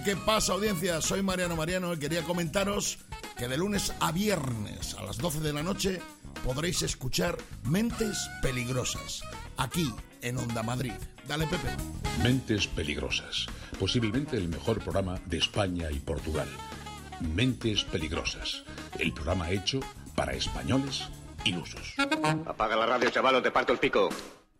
¿Qué pasa, audiencia? Soy Mariano y quería comentaros que de lunes a viernes a las 12 de la noche podréis escuchar Mentes Peligrosas, aquí en Onda Madrid. Dale, Pepe. Mentes Peligrosas, posiblemente el mejor programa de España y Portugal. Mentes Peligrosas, el programa hecho para españoles ilusos. Apaga la radio, chaval, o te parto el pico.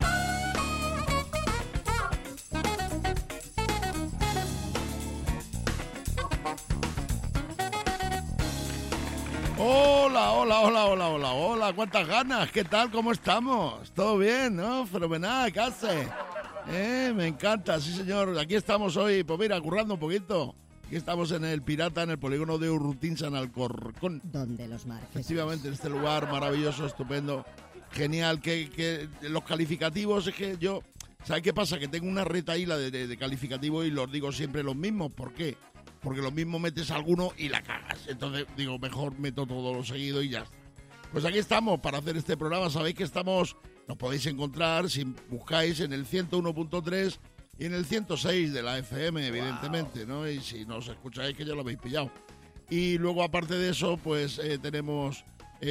Hola, ¿cuántas ganas? ¿Qué tal? ¿Cómo estamos? ¿Todo bien, no? Fenomenal, ¿qué hace? Me encanta, sí señor. Aquí estamos hoy, pues mira, currando un poquito. Aquí estamos en el Pirata, en el polígono de Urrutín, San Alcorcón. Donde los mares. Efectivamente, en este lugar maravilloso, estupendo, genial. Que los calificativos, es que yo... ¿Sabes qué pasa? Que tengo una retaíla de calificativos y los digo siempre los mismos. ¿Por qué? Porque lo mismo metes alguno y la cagas. Entonces digo, mejor meto todo lo seguido y ya está. Pues aquí estamos para hacer este programa. Sabéis que nos podéis encontrar si buscáis en el 101.3 y en el 106 de la FM, evidentemente, ¿no? Y si nos escucháis, que ya lo habéis pillado. Y luego, aparte de eso, pues tenemos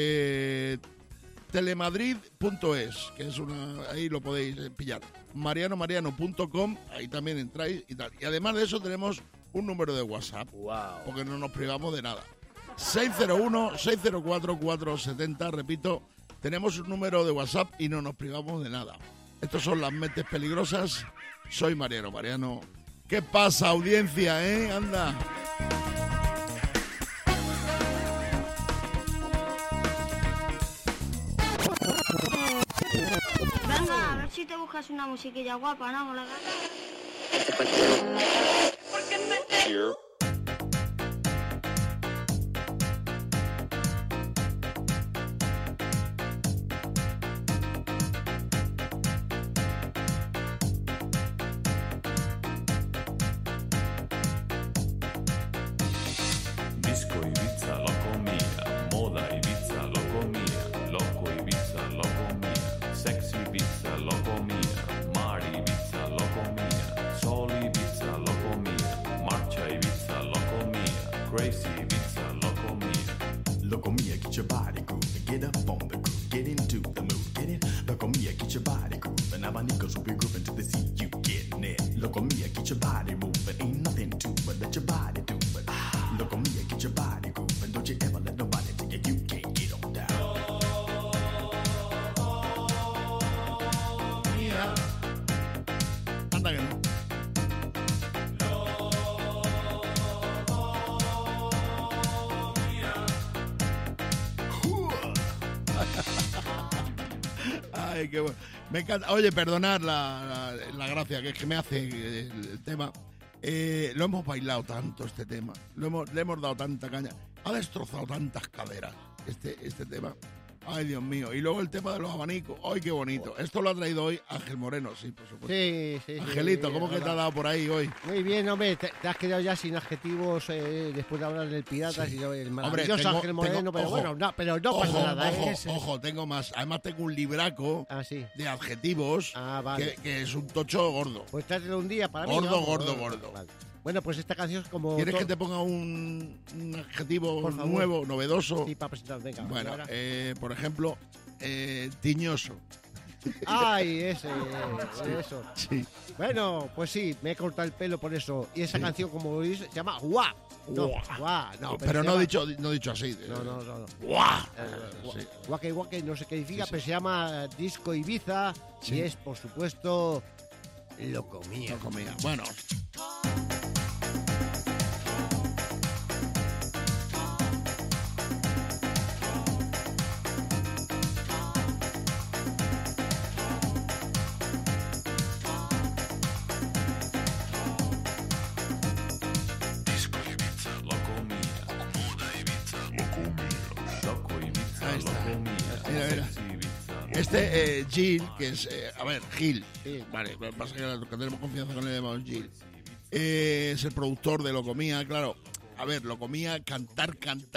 telemadrid.es, que es ahí lo podéis pillar. mariano.com, ahí también entráis y tal. Y además de eso tenemos un número de WhatsApp, porque no nos privamos de nada. 601-604-470, repito, tenemos un número de WhatsApp y no nos privamos de nada. Estos son las Mentes Peligrosas. Soy Mariano. ¿Qué pasa, audiencia, Anda. Venga, a ver si te buscas una musiquilla guapa, ¿no? Disco Ibiza, loco mía. Moda Ibiza, loco mía. Loco Ibiza, loco mía. Sexy Ibiza, loco mía. Mar Ibiza, loco mía. Sol Ibiza, loco mía. Marcha Ibiza, loco mía. Crazy Ibiza, loco mía. Loco mía, get your body grooving, get up on the groove, get into the mood, get it. Loco mía, get your body grooving, abanicos will be grooving to the sea, you getting it. Loco mía, get your body moving, ain't nothing to it, let your body do it. Loco mía, get your body grooving, don't you ever let nobody tell you you can't get on down. Mía. Anda que no. Ay, qué bueno. Me encanta. Oye, perdonad la gracia que es que me hace el tema. Lo hemos bailado tanto este tema. Le hemos dado tanta caña. Ha destrozado tantas caderas este tema. Ay, Dios mío. Y luego el tema de los abanicos. ¡Ay, qué bonito! Esto lo ha traído hoy Ángel Moreno, sí, por supuesto. Sí. Angelito, ¿cómo que te ha dado por ahí hoy? Muy bien, hombre, te has quedado ya sin adjetivos después de hablar del pirata, Sí. sino el Hombre, maravilloso Ángel Moreno, pero ojo, bueno, no pasa nada. Ojo, tengo más. Además tengo un libraco sí. de adjetivos Vale. que es un tocho gordo. Pues trátelo un día para mí. Gordo. Vale. Bueno, pues esta canción es como... ¿Quieres que te ponga un adjetivo Por favor. nuevo, novedoso? Sí, para presentar, venga. Bueno, ahora. por ejemplo, tiñoso. ¡Ay, eso! Sí. Bueno, pues sí, me he cortado el pelo por eso. Y esa canción, como veis, se llama Guá. No, pero se no he llama- dicho así. No. ¡Guau! Sí. Guaque, no sé qué significa, pero se llama Disco Ibiza Sí. y es, por supuesto, Loco Mía. No comía. Bueno. Disco Ibiza, loco mía. Moda Ibiza, loco mía. Loco Ibiza, Ahí está. loco mía. Mira. Sexy Ibiza, loco Gil, que es... Gil. Sí. Vale, lo que pasa es que los que tenemos confianza con él le llamamos Gil. Es el productor de Locomía, claro. A ver, Locomía, cantar.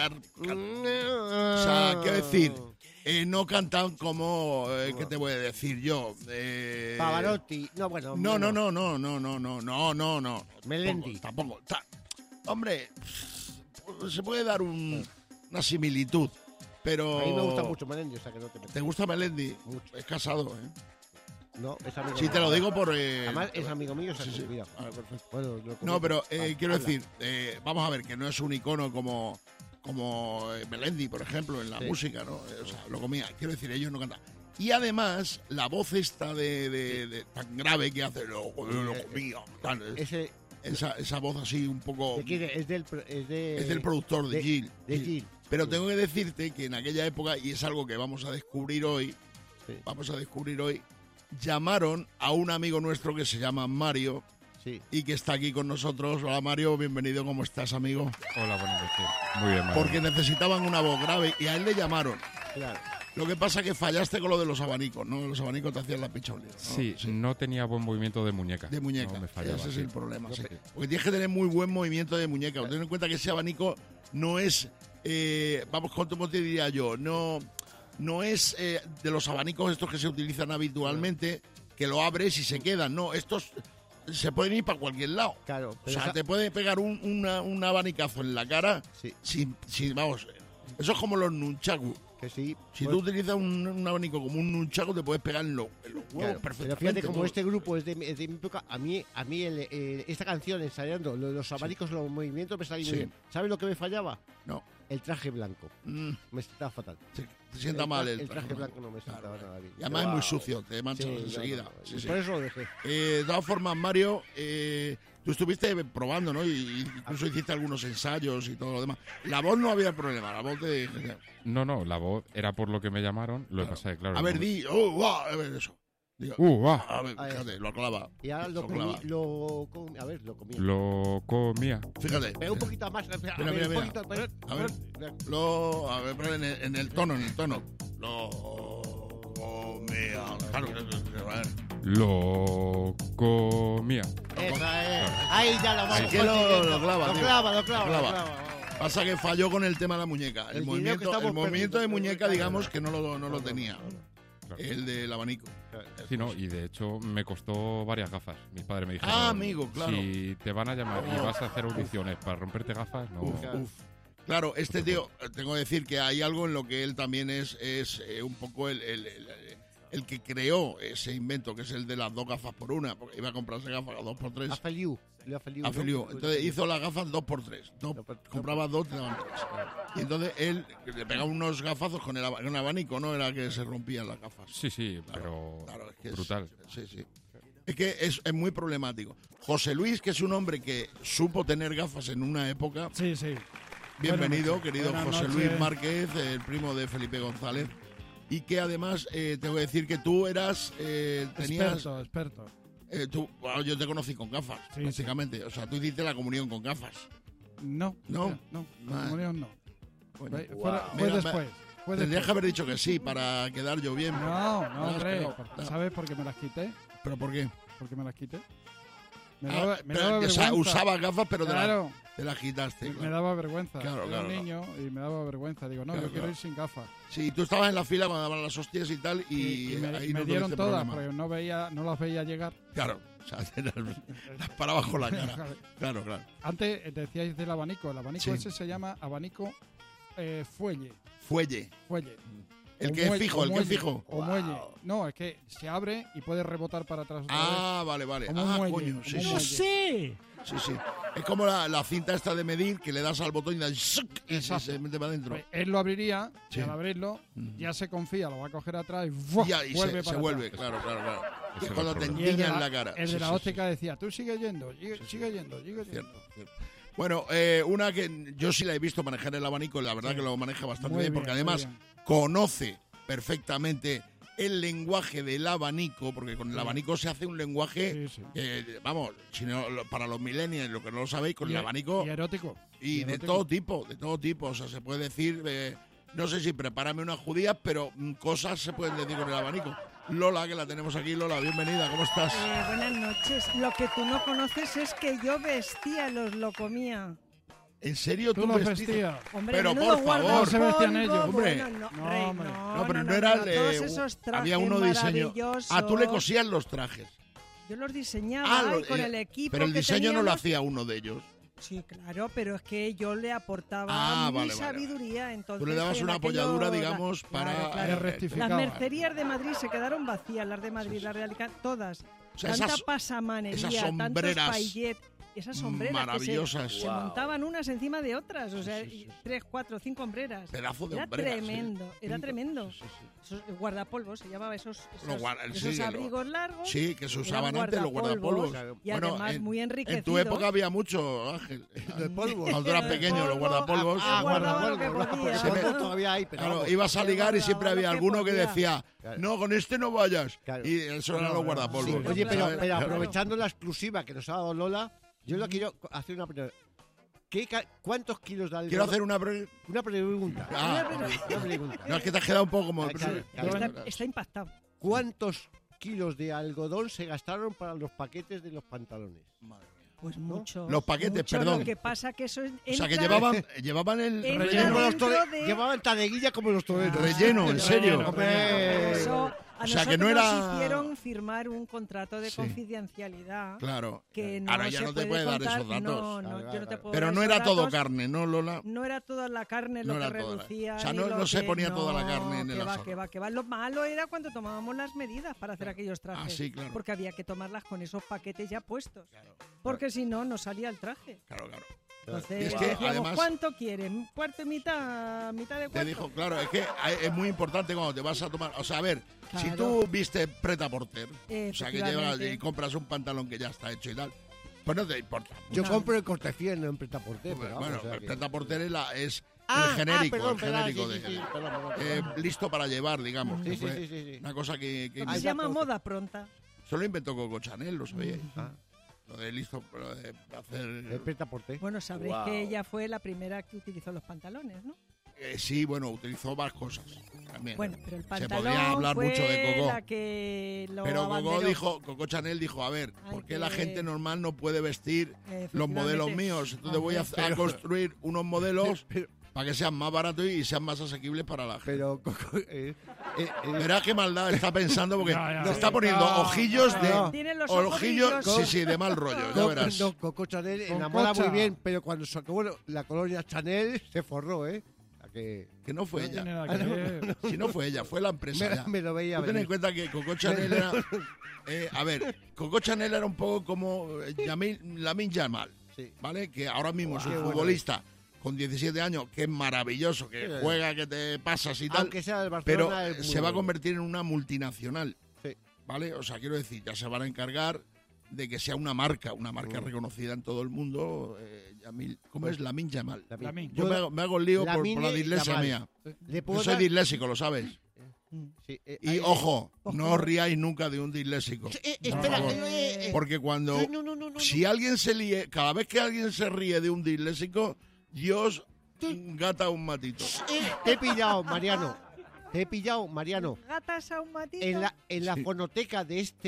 O sea, ¿qué decir? No cantan como, ¿qué te voy a decir yo? Pavarotti. No, bueno. No. Melendi. Tampoco. Hombre, se puede dar una similitud, pero... A mí me gusta mucho Melendi, o sea que no te metas. ¿Te gusta Melendi? Mucho. Es casado, ¿eh? No, es amigo Sí, mío. te lo digo por... Además, es amigo mío, o sea Sí, que sí. mira. Vale, perfecto. Bueno, lo comento. No, pero Vale, quiero habla. decir, vamos a ver, que no es un icono como Melendi, por ejemplo, en la Sí. música, ¿no? O sea, lo comía. Quiero decir, ellos no cantan. Y además, la voz esta de tan grave que hace, lo comía, tal, Ese, esa voz así un poco... ¿de quién es? Es del productor, de Gil. De Gil. Pero tengo que decirte que en aquella época, y es algo que vamos a descubrir hoy, Sí. llamaron a un amigo nuestro que se llama Mario Sí. y que está aquí con nosotros. Hola Mario, bienvenido, ¿cómo estás, amigo? Hola, buenas noches. Muy bien, Mario. Porque necesitaban una voz grave y a él le llamaron. Claro. Lo que pasa que fallaste con lo de los abanicos, ¿no? Los abanicos te hacían la pichonía, ¿no? Sí, no tenía buen movimiento de muñeca. De muñeca, No, me fallaba, ese es sí. el problema. Sí. Sí. Porque tienes que tener muy buen movimiento de muñeca. Ten en cuenta que ese abanico no es, vamos, ¿cómo te diría yo? No es de los abanicos estos que se utilizan habitualmente, que lo abres y se quedan. No, estos se pueden ir para cualquier lado. Claro. O Pero sea, esa- te puede pegar un abanicazo en la cara Sí. sin, vamos, eso es como los nunchaku. Que sí. Si pues, tú utilizas un abanico como un nunchaku, te puedes pegar en los huevos claro, perfectamente. pero fíjate, como todo. este grupo es de mi época, a mí esta canción, ensayando lo de los abanicos, los movimientos, me salía muy Sí. bien. ¿Sabes lo que me fallaba? No, El traje blanco. Me sentaba fatal. te sienta mal El traje blanco no me sentaba nada bien. Y además es muy Wow. sucio, te manchas Sí, enseguida. no. Sí, Y sí. por eso lo dejé. De todas formas, Mario, tú estuviste probando, ¿no? Y incluso hiciste algunos ensayos y todo lo demás. La voz no había problema, la voz de... No, la voz era por lo que me llamaron. Lo que pasa es que, claro. A ver, no- di... a ver, eso. Digo, va. a ver, fíjate, lo clava. Y ahora lo clava. comí, a ver, lo comí. Lo comía. Fíjate. Pero un poquito más. Mira, un mira. poquito, pero- A ver. A ver, pero en el tono. Lo comía. Claro, a ver. Lo comía. Esa es. Ahí ya lo vamos Es que lo consiguiendo. clava, Lo tío. clava. Lo clava. Pasa que falló con el tema de la muñeca. El dinero que estamos El movimiento de perdiendo. muñeca, digamos, que no lo tenía. Claro. El del abanico. Sí, no, y de hecho me costó varias gafas. Mis padres me dijeron: Ah, amigo, claro. Si te van a llamar y vas a hacer audiciones para romperte gafas, no. Uf. Claro, este tío, tengo que decir que hay algo en lo que él también es un poco el que creó ese invento, que es el de las 2 gafas por una, porque iba a comprarse gafas a 2x3. A Feliu. A Feliu. Entonces hizo las gafas 2x3. Compraba 2, te daban 3. Y entonces él le pegaba unos gafazos con el abanico, ¿no? Era que se rompían las gafas. Sí, Claro, pero claro, es que brutal. Sí. Es que es muy problemático. José Luis, que es un hombre que supo tener gafas en una época. Sí, sí. Bienvenido, Buenas noches. querido Buenas José noches. Luis Márquez, el primo de Felipe González. Y que además, tengo que decir que tú eras, tenías... Experto. Yo te conocí con gafas, Sí, prácticamente. O sea, tú hiciste la comunión con gafas. No. ¿No? No, Ah. comunión no. Bueno, Fue Mira, después. Fue Tendrías después. que haber dicho que sí para quedar yo bien. No, Me has hombre. pegado. ¿Sabes por qué me las quité? ¿Pero por qué? ¿Por qué me las quité? Me Ah, daba pero, vergüenza. o sea, usabas gafas, pero Claro. te las quitaste. Me claro. daba vergüenza. Claro, Era claro, un niño y me daba vergüenza. Digo, no, Claro, yo quiero claro. ir sin gafas. Sí, tú estabas en la fila cuando daban las hostias y tal, y me, ahí me no dieron tuviste todas, problema. porque no las veía llegar. Claro, o sea, las parabas con la cara. Claro. Antes decíais del abanico. El abanico Sí. ese se llama abanico fuelle. Fuelle. El O que es muelle- fijo, o el que es muelle, fijo. O muelle. No, es que se abre y puede rebotar para atrás otra Ah, vale. Como un Ah, muelle, coño, como sí, un sí, muelle. sí. Sí. Es como la cinta esta de medir, que le das al botón y das ¡zuc! Y Exacto. se mete para adentro. Pues él lo abriría Sí. y al abrirlo Mm. ya se confía, lo va a coger atrás y, Y ya, y vuelve se para vuelve, atrás. claro. Y Ese es era cuando el te problema. Y el de endiñan la cara. El Sí, de la sí, óptica decía, tú sigue yendo, sigue yendo. Cierto. Bueno, una que yo sí la he visto manejar el abanico, la verdad Sí. que lo maneja bastante Muy bien, porque bien, además muy bien. conoce perfectamente el lenguaje del abanico, porque con el Sí. abanico se hace un lenguaje, Sí. vamos, si no, para los millennials, lo que no lo sabéis, con Y- el abanico Y erótico. y de erótico. todo tipo, o sea, se puede decir, no sé si prepárame unas judías, pero cosas se pueden decir con el abanico. Lola, que la tenemos aquí. Lola, bienvenida, ¿cómo estás? Buenas noches. Lo que tú no conoces es que yo vestía, lo comía. ¿En serio Tú tú los vestías? vestías. Hombre, Pero, menudo por favor. ¿Cómo se vestían guardapolvo, ellos? Hombre. bueno, no, No, rey, hombre. No, pero no era todos esos trajes había uno diseño. maravillosos. Ah, tú le cosías los trajes. Yo los diseñaba Ah, y con el equipo pero el que diseño no lo teníamos, hacía uno de ellos. Sí, claro, pero es que yo le aportaba Ah, mi vale, sabiduría. Entonces, Tú le dabas en una aquello- apoyadura, digamos, Claro, para... claro. rectificar. Las mercerías de Madrid se quedaron vacías, las de Madrid, las de Alicante, todas. O sea, Tanta esas pasamanería, sombreras tantos paillet, esas sombreras maravillosas. que se montaban unas encima de otras, o sea, 3, 4, 5 hombreras. Pedazo de Era hombreras, tremendo, era Sí, tremendo. sí, sí. Esos guardapolvos, se llamaba esos Sí, abrigos largos. Sí, que se eran usaban antes los guardapolvos. Y además muy enriquecidos. En tu época había mucho, Ángel. De polvo. Cuando tú eras pequeño, los guardapolvos. guardaba lo que podía. Se me- Todavía hay, pero Claro, vamos. ibas a ligar y siempre había lo que alguno que podía. decía, Claro. no, con este no vayas. Claro. Y eso eran los guardapolvos. Sí, oye, pero, ¿sabes? pero Claro. aprovechando la exclusiva que nos ha dado Lola, yo le quiero hacer una pregunta. ¿Cuántos kilos de algodón? Quiero hacer una... Una pregunta. Ah, Una pregunta. no, es que te has quedado un poco como... Claro, claro. Está impactado. ¿Cuántos kilos de algodón se gastaron para los paquetes de los pantalones? Pues mucho. Los paquetes, mucho. perdón. Lo que pasa que eso O sea, que entra- llevaban el entra relleno. dentro de- Llevaban taneguilla como los toreros. Relleno, en serio. Hombre. Eso, a O sea, que nosotros no era- nos hicieron firmar un contrato de Sí. confidencialidad. Claro. Que no Ahora ya se no te puede dar contar. esos datos. No, Claro, yo no te claro. puedo Pero dar no esos era todo datos. carne, ¿no, Lola? No era toda la carne No lo que era toda la- reducía. o sea, ni no- lo no se que- ponía toda la carne en que el va, asador. que va. Lo malo era cuando tomábamos las medidas para hacer aquellos trajes. Ah, sí, claro. Porque había que tomarlas con esos paquetes ya puestos. Porque si no, no salía el traje. Claro, claro. Entonces, Y es que, decíamos, además- ¿cuánto quieren? ¿Cuarto y mitad? ¿Mitad de Te cuarto? dijo, claro, es que es muy importante cuando te vas a tomar... O sea, a ver, si Claro. tú viste Pret-a-Porter, o sea, que Efectivamente. llevas y compras un pantalón que ya está hecho y tal, pues no te importa. Yo compro en Cortefía, no en Pretaporte. Bueno, el Pret-a-Porter es Ah, el genérico, perdón, el genérico perdón, sí, de... sí, perdón. listo para llevar, digamos. Sí, que sí, fue sí, sí. Una cosa que Lo que inventó- se llama moda pronta. Solo inventó Coco Chanel, lo sabíais. Ah, Lo de listo para hacer... el Pretaporte. Bueno, sabréis que ella fue la primera que utilizó los pantalones, ¿no? sí, bueno, utilizó más cosas también. Bueno, pero el Se pantalón podría hablar fue mucho de Coco. la que lo Pero abanderó. Coco Chanel dijo, a ver, Hay ¿por qué la que- gente normal no puede vestir los modelos Efectivamente. míos? Entonces voy a Pero- construir unos modelos Pero- para que sean más baratos y sean más asequibles para la gente. Pero, Verá qué maldad está pensando porque Ya, te ya. está poniendo No, ojillos de... no. Tiene los ojos Ojillos, brillosos. sí, de mal rollo, ya verás. No, Coco Chanel Con enamora muy Cocha. bien, pero cuando sacó bueno, la colonia Chanel se forró, ¿eh? A que Que no fue No tiene ella. nada que ver. Si no fue ella, fue la empresa. ya. me lo veía Tú ten en venir. cuenta que Coco Chanel era... a ver, Coco Chanel era un poco como Lamine Yamal, Sí. ¿vale? Que ahora mismo es Qué un bueno futbolista con 17 años, que es maravilloso, que Sí. juega, que te pasas y tal, Aunque sea del pero Barcelona, es muy se va a bueno. convertir en una multinacional, Sí. ¿vale? O sea, quiero decir, ya se van a encargar de que sea una marca reconocida en todo el mundo. ¿Cómo es? Lamine Yamal. Lamine. Yo me hago el lío por la Lamine dislexia Yamal. mía. Le Yo puedo soy dar- disléxico, lo sabes. Sí, Y ojo, no os riáis nunca de un disléxico. espera, Por favor. Porque cuando... no. Si alguien se líe, cada vez que alguien se ríe de un disléxico, Dios gata un matito. Te he pillado, Mariano. Te he pillado, Mariano. Gatas a un matito. En la Sí. fonoteca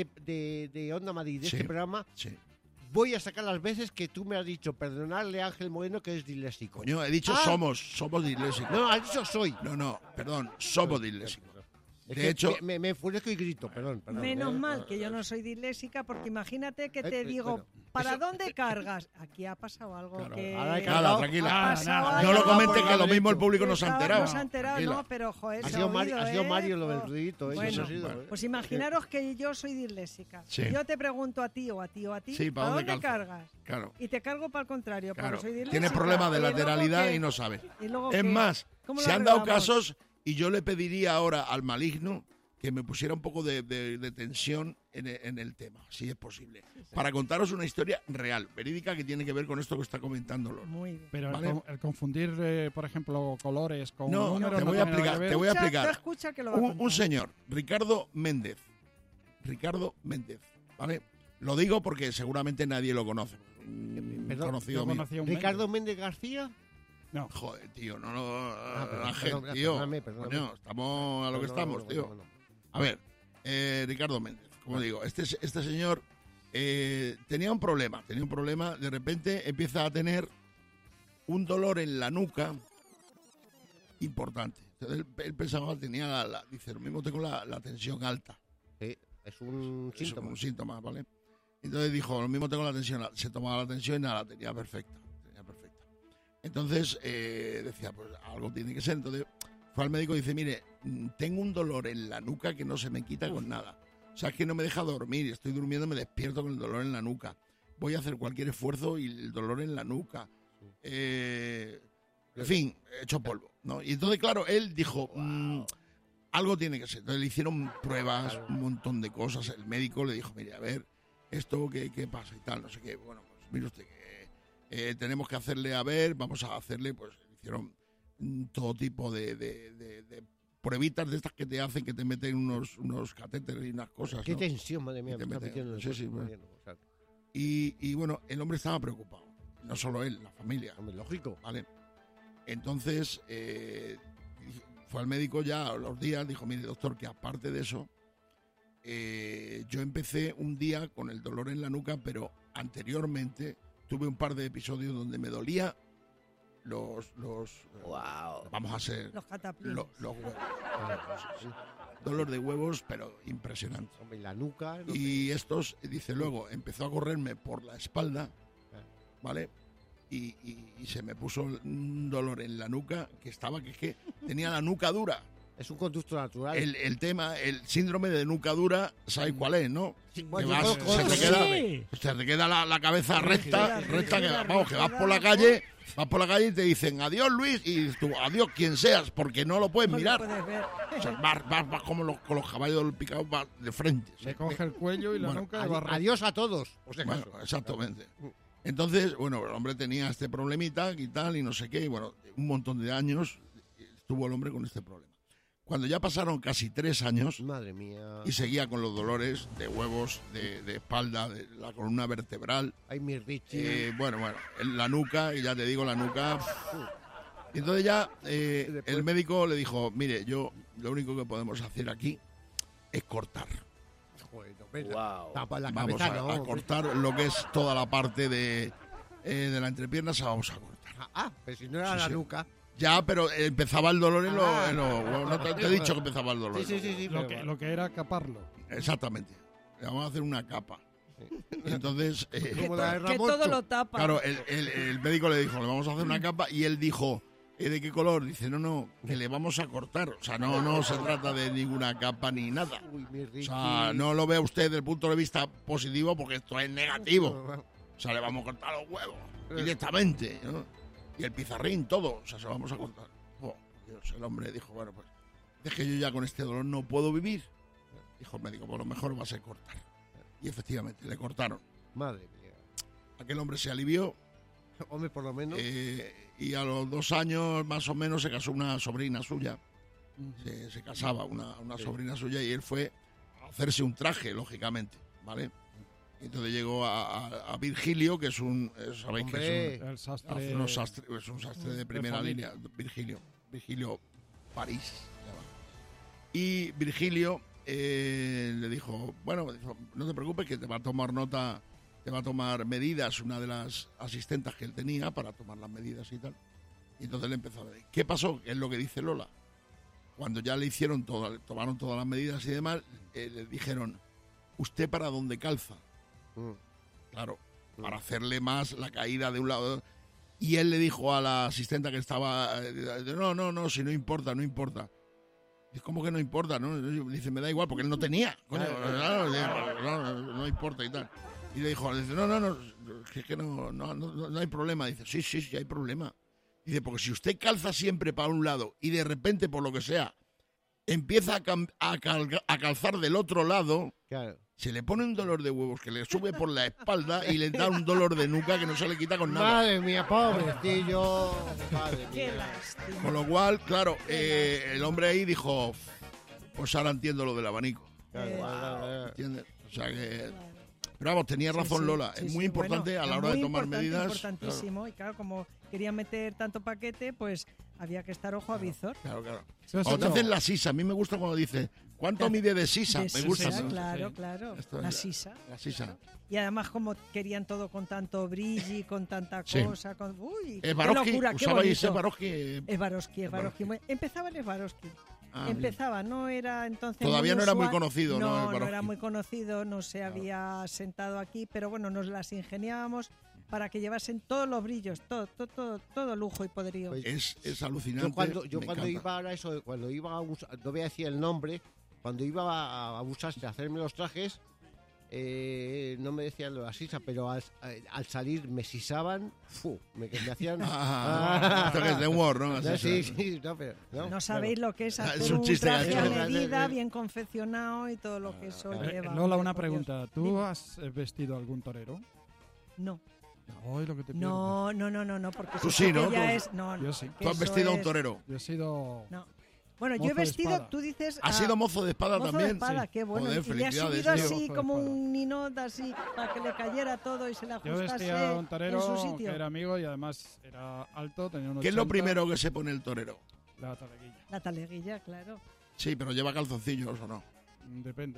de Onda Madrid, de Sí. este programa, Sí. voy a sacar las veces que tú me has dicho perdonarle a Ángel Moreno que es disléxico. Coño, he dicho Ah. somos disléxicos. No, has dicho soy. No, perdón, somos disléxicos. Es De que hecho- me enfurezco y grito, perdón. Menos mal que yo no soy disléxica, porque imagínate que te digo, bueno, ¿para eso- dónde cargas? Aquí ha pasado algo Claro. que... Ahora hay que Nada, ha tranquila. pasado Nada, No algo lo comente por que lo haber mismo el hecho. público no se ha enterado. No se ha enterado, Tranquila. no, pero joder, Ha se sido, oído, ha sido Mario lo del Oh. ruidito, ¿eh? Bueno, Eso ha sido, ¿eh? Pues imaginaros que yo soy disléxica. Sí. Yo te pregunto a ti o a ti o a ti, Sí, ¿para ¿para dónde dónde calza? cargas? Claro, Y te cargo para el contrario, claro. porque soy disléxica. Tienes problemas de ¿Y luego lateralidad qué? y no sabes. ¿Y luego Es qué? más, ¿Cómo se lo han dado arreglamos? casos y yo le pediría ahora al maligno que me pusiera un poco de tensión en el tema, si es posible. Para contaros una historia real, verídica, que tiene que ver con esto que está comentando Lola. Muy bien. Pero Vale. el confundir, por ejemplo, colores con No, números te voy a tiene nada explicar, que ver. te voy a Escucha, explicar. tú escucha que lo va a Un contar. señor, Ricardo Méndez, ¿vale? Lo digo porque seguramente nadie lo conoce. Un Perdón, conocido Yo mío. conocí a un Ricardo Méndez García. No. Joder, tío, no, perdón, Ángel, perdón, tío. perdóname. Coño, estamos a lo que estamos, tío. A ver, Ricardo Méndez, como digo, este señor tenía un problema, de repente empieza a tener un dolor en la nuca importante. Entonces él pensaba que tenía, dice, lo mismo tengo la tensión alta. Sí, es un Eso síntoma. como un síntoma, ¿vale? Entonces dijo, lo mismo tengo la tensión alta. Se tomaba la tensión y nada, la tenía perfecta. Entonces decía, pues algo tiene que ser. Entonces fue al médico y dice, mire, tengo un dolor en la nuca que no se me quita con nada. O sea, es que no me deja dormir. Estoy durmiendo, me despierto con el dolor en la nuca. Voy a hacer cualquier esfuerzo y el dolor en la nuca. En fin, hecho polvo, ¿no? Y entonces, claro, él dijo, algo tiene que ser. Entonces le hicieron pruebas, un montón de cosas. El médico le dijo, mire, a ver, esto qué pasa y tal, no sé qué. Bueno, pues mire usted que tenemos que hacerle, a ver, vamos a hacerle, pues hicieron todo tipo de pruebitas de estas que te hacen, que te meten unos catéteres y unas cosas. Qué ¿no? tensión, madre mía. Y, Me está metiendo en el sí, cuerpo. bueno. Y bueno, el hombre estaba preocupado. No solo él, la familia. Hombre, lógico. ¿Vale? Entonces, fue al médico ya a los días, dijo, mire, doctor, que aparte de eso, yo empecé un día con el dolor en la nuca, pero anteriormente tuve un par de episodios donde me dolía vamos a ser Los cataplines. los huevos. Dolor de huevos, pero impresionante. Hombre, la nuca. No Y estos, dice, luego empezó a correrme por la espalda, ¿vale? Y se me puso un dolor en la nuca que es que tenía la nuca dura. Es un conducto natural. El tema, el síndrome de nuca dura, ¿sabes cuál es, no? Sí, bueno, Que yo conozco- se te queda la cabeza recta, rígida, que vas por la calle y te dicen, adiós Luis, y tú, adiós quien seas, porque no lo puedes No lo mirar. puedes ver. O sea, vas como con los caballos del picado, vas de frente. Le coge el cuello y la Bueno, nuca de barro. Adiós a todos, por si Bueno, acaso. exactamente. Entonces, bueno, el hombre tenía este problemita y tal, y no sé qué, y bueno, un montón de años estuvo el hombre con este problema. Cuando ya pasaron casi 3 años Madre mía. y seguía con los dolores de huevos, de espalda, de la columna vertebral, Ay, mi Richie. bueno, en la nuca, y ya te digo, la nuca. Y entonces ya el médico le dijo, mire, yo lo único que podemos hacer aquí es cortar. Bueno, venga. Tapa la Vamos cabeza, no. a cortar lo que es toda la parte de la entrepierna, se vamos a cortar. Pero si no era Sí, la sí. nuca. Ya, pero empezaba el dolor en los Ah. huevos. No te he dicho que empezaba el dolor. Sí. Lo que era caparlo. Exactamente. Le vamos a hacer una capa. Y entonces, Como la de Que Ramón, todo lo tapa. claro, el médico le dijo, le vamos a hacer una capa, y él dijo, ¿de qué color? Dice, no, que le vamos a cortar. O sea, no se trata de ninguna capa ni nada. Uy, mi Richie. O sea, no lo ve usted desde el punto de vista positivo, porque esto es negativo. O sea, le vamos a cortar los huevos directamente, ¿no? Y el pizarrín, todo. O sea, se lo vamos a cortar. Oh, Dios, el hombre dijo, bueno, pues, es que yo ya con este dolor no puedo vivir. Dijo el médico, pues lo mejor va a ser cortar. Y efectivamente, le cortaron. Madre mía. Aquel hombre se alivió. Hombre, por lo menos. Y a los 2 años más o menos se casó una sobrina suya. Se casaba una sobrina suya, y él fue a hacerse un traje, lógicamente, ¿vale? Y entonces llegó a Virgilio, que es sabéis Hombre. que El sastre. es un sastre de primera familia. línea. Virgilio París se llama. Y Virgilio le dijo, bueno, no te preocupes, que te va a tomar nota, te va a tomar medidas, una de las asistentas que él tenía para tomar las medidas y tal. Y entonces le empezó a decir, ¿qué pasó? Es lo que dice Lola. Cuando ya le hicieron tomaron todas las medidas y demás, le dijeron, ¿usted para dónde calza? Claro, para hacerle más la caída de un lado. Y él le dijo a la asistenta que estaba, no, si no importa. Dice, ¿cómo que no importa? ¿No? Dice, me da igual, porque él no tenía. Coño, no importa y tal. Y le dijo, dice, no, es que no hay problema. Dice, sí hay problema. Dice, porque si usted calza siempre para un lado y de repente, por lo que sea, empieza a calzar del otro lado, Claro. se le pone un dolor de huevos que le sube por la espalda y le da un dolor de nuca que no se le quita con nada. Madre mía, pobrecillo. Madre Qué mía. lástima. Con lo cual, claro, el hombre ahí dijo, pues ahora entiendo lo del abanico. Claro. ¿Entiendes? O sea que... Pero vamos, tenía razón Sí, Lola. sí, Es muy sí, importante bueno, a la es hora de muy tomar importante, medidas. Importantísimo. Y claro, como querían meter tanto paquete, pues había que estar ojo a visor. Claro. Se has Cuando te hecho- hacen la sisa, a mí me gusta cuando dice, ¿cuánto mide de sisa? De Me sisa, gusta. sí, ¿no? claro. Esto La es sisa. La sisa. Y además como querían todo con tanto brilli, con tanta Sí. cosa, con... Uy, qué Swarovski, locura, qué usabais bonito. Swarovski. Swarovski. Empezaba el Swarovski. Ah, Empezaba, no era entonces... Todavía no era muy usual. conocido, ¿no? El No Swarovski. era muy conocido, no se había sentado aquí, pero bueno, nos las ingeniábamos para que llevasen todos los brillos, todo lujo y poderío. Pues, Es alucinante. Yo cuando me iba a eso, cuando iba a usar, no voy a decir el nombre, cuando iba a usarse, a hacerme los trajes, no me decían lo de la sisa, pero al salir me sisaban, me hacían... Esto que es de humor, ¿no? Sí, no, pero... No sabéis lo que es hacer Es un un chiste traje a gacho. medida, bien confeccionado y todo lo que eso lleva. Lola, una Por Dios. pregunta. ¿Tú has vestido algún torero? No. No, es lo que te No, porque Tú eso sí, ¿no? que ya Tú- es... No, Yo sí. que Tú has eso vestido a un es- torero. Yo he sido... No. Bueno, yo Mozo he de vestido, espada. tú dices... ¿Has sido mozo de espada mozo también? de espada, Sí. qué bueno. Joder, y le has felicidades, subido tío. así Mozo de como espada. un ninot así para que le cayera todo y se le Yo ajustase vestía a un en torero su que sitio. era amigo y además era alto, tenía unos ¿Qué es lo primero que se pone el torero? La taleguilla. La taleguilla, claro. Sí, pero lleva calzoncillos o no. Depende.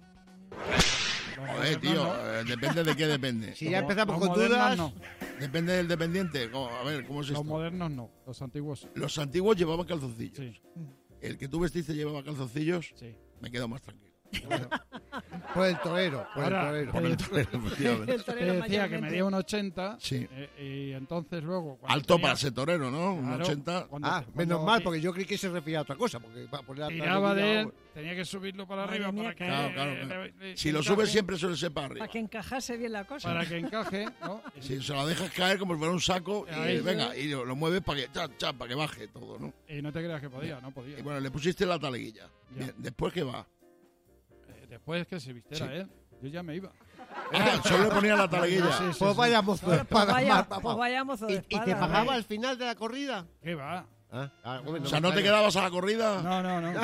Joder, tío, depende de qué depende. Si ya empezamos Los con modernos dudas... no. Depende del dependiente. A ver, ¿cómo es Los esto? modernos no, los antiguos sí. Los antiguos llevaban calzoncillos. Sí, El que tú vestiste llevaba calzoncillos. sí. Me quedo más tranquilo. Por el torero, por Ahora, el torero. Por el torero, efectivamente. El Te torero decía que mayormente. medía un 80 Sí. y entonces luego... cuando Alto tenía- para ser torero, ¿no? Un Claro, 80. cuando- Ah, cuando menos mal, ti- porque yo creí que se refería a otra cosa. Porque para poner la tiraba de taleguilla, él, tenía que subirlo para Madre arriba mía, para que... Claro, claro. le- Si lo encaje, subes siempre suele ser para arriba. Para que encajase bien la cosa. Para que encaje, ¿no? Si se lo dejas caer como si fuera un saco y Ahí. venga, y lo mueves para que, para que baje todo, ¿no? Y no te creas que podía, no podía. Y bueno, le pusiste la taleguilla. Ya. Bien, ¿después qué va? Después que se vistiera Sí. él, yo ya me iba. Ah, solo le ponía la taleguilla. Sí, sí, Pues sí. vaya mozo de Pues espada. vaya, papá. pues vaya mozo de ¿Y espada. te pagaba ¿eh? al final de la corrida? ¿Qué va? Bueno, O sea, ¿no te quedabas a la corrida? No, no, no.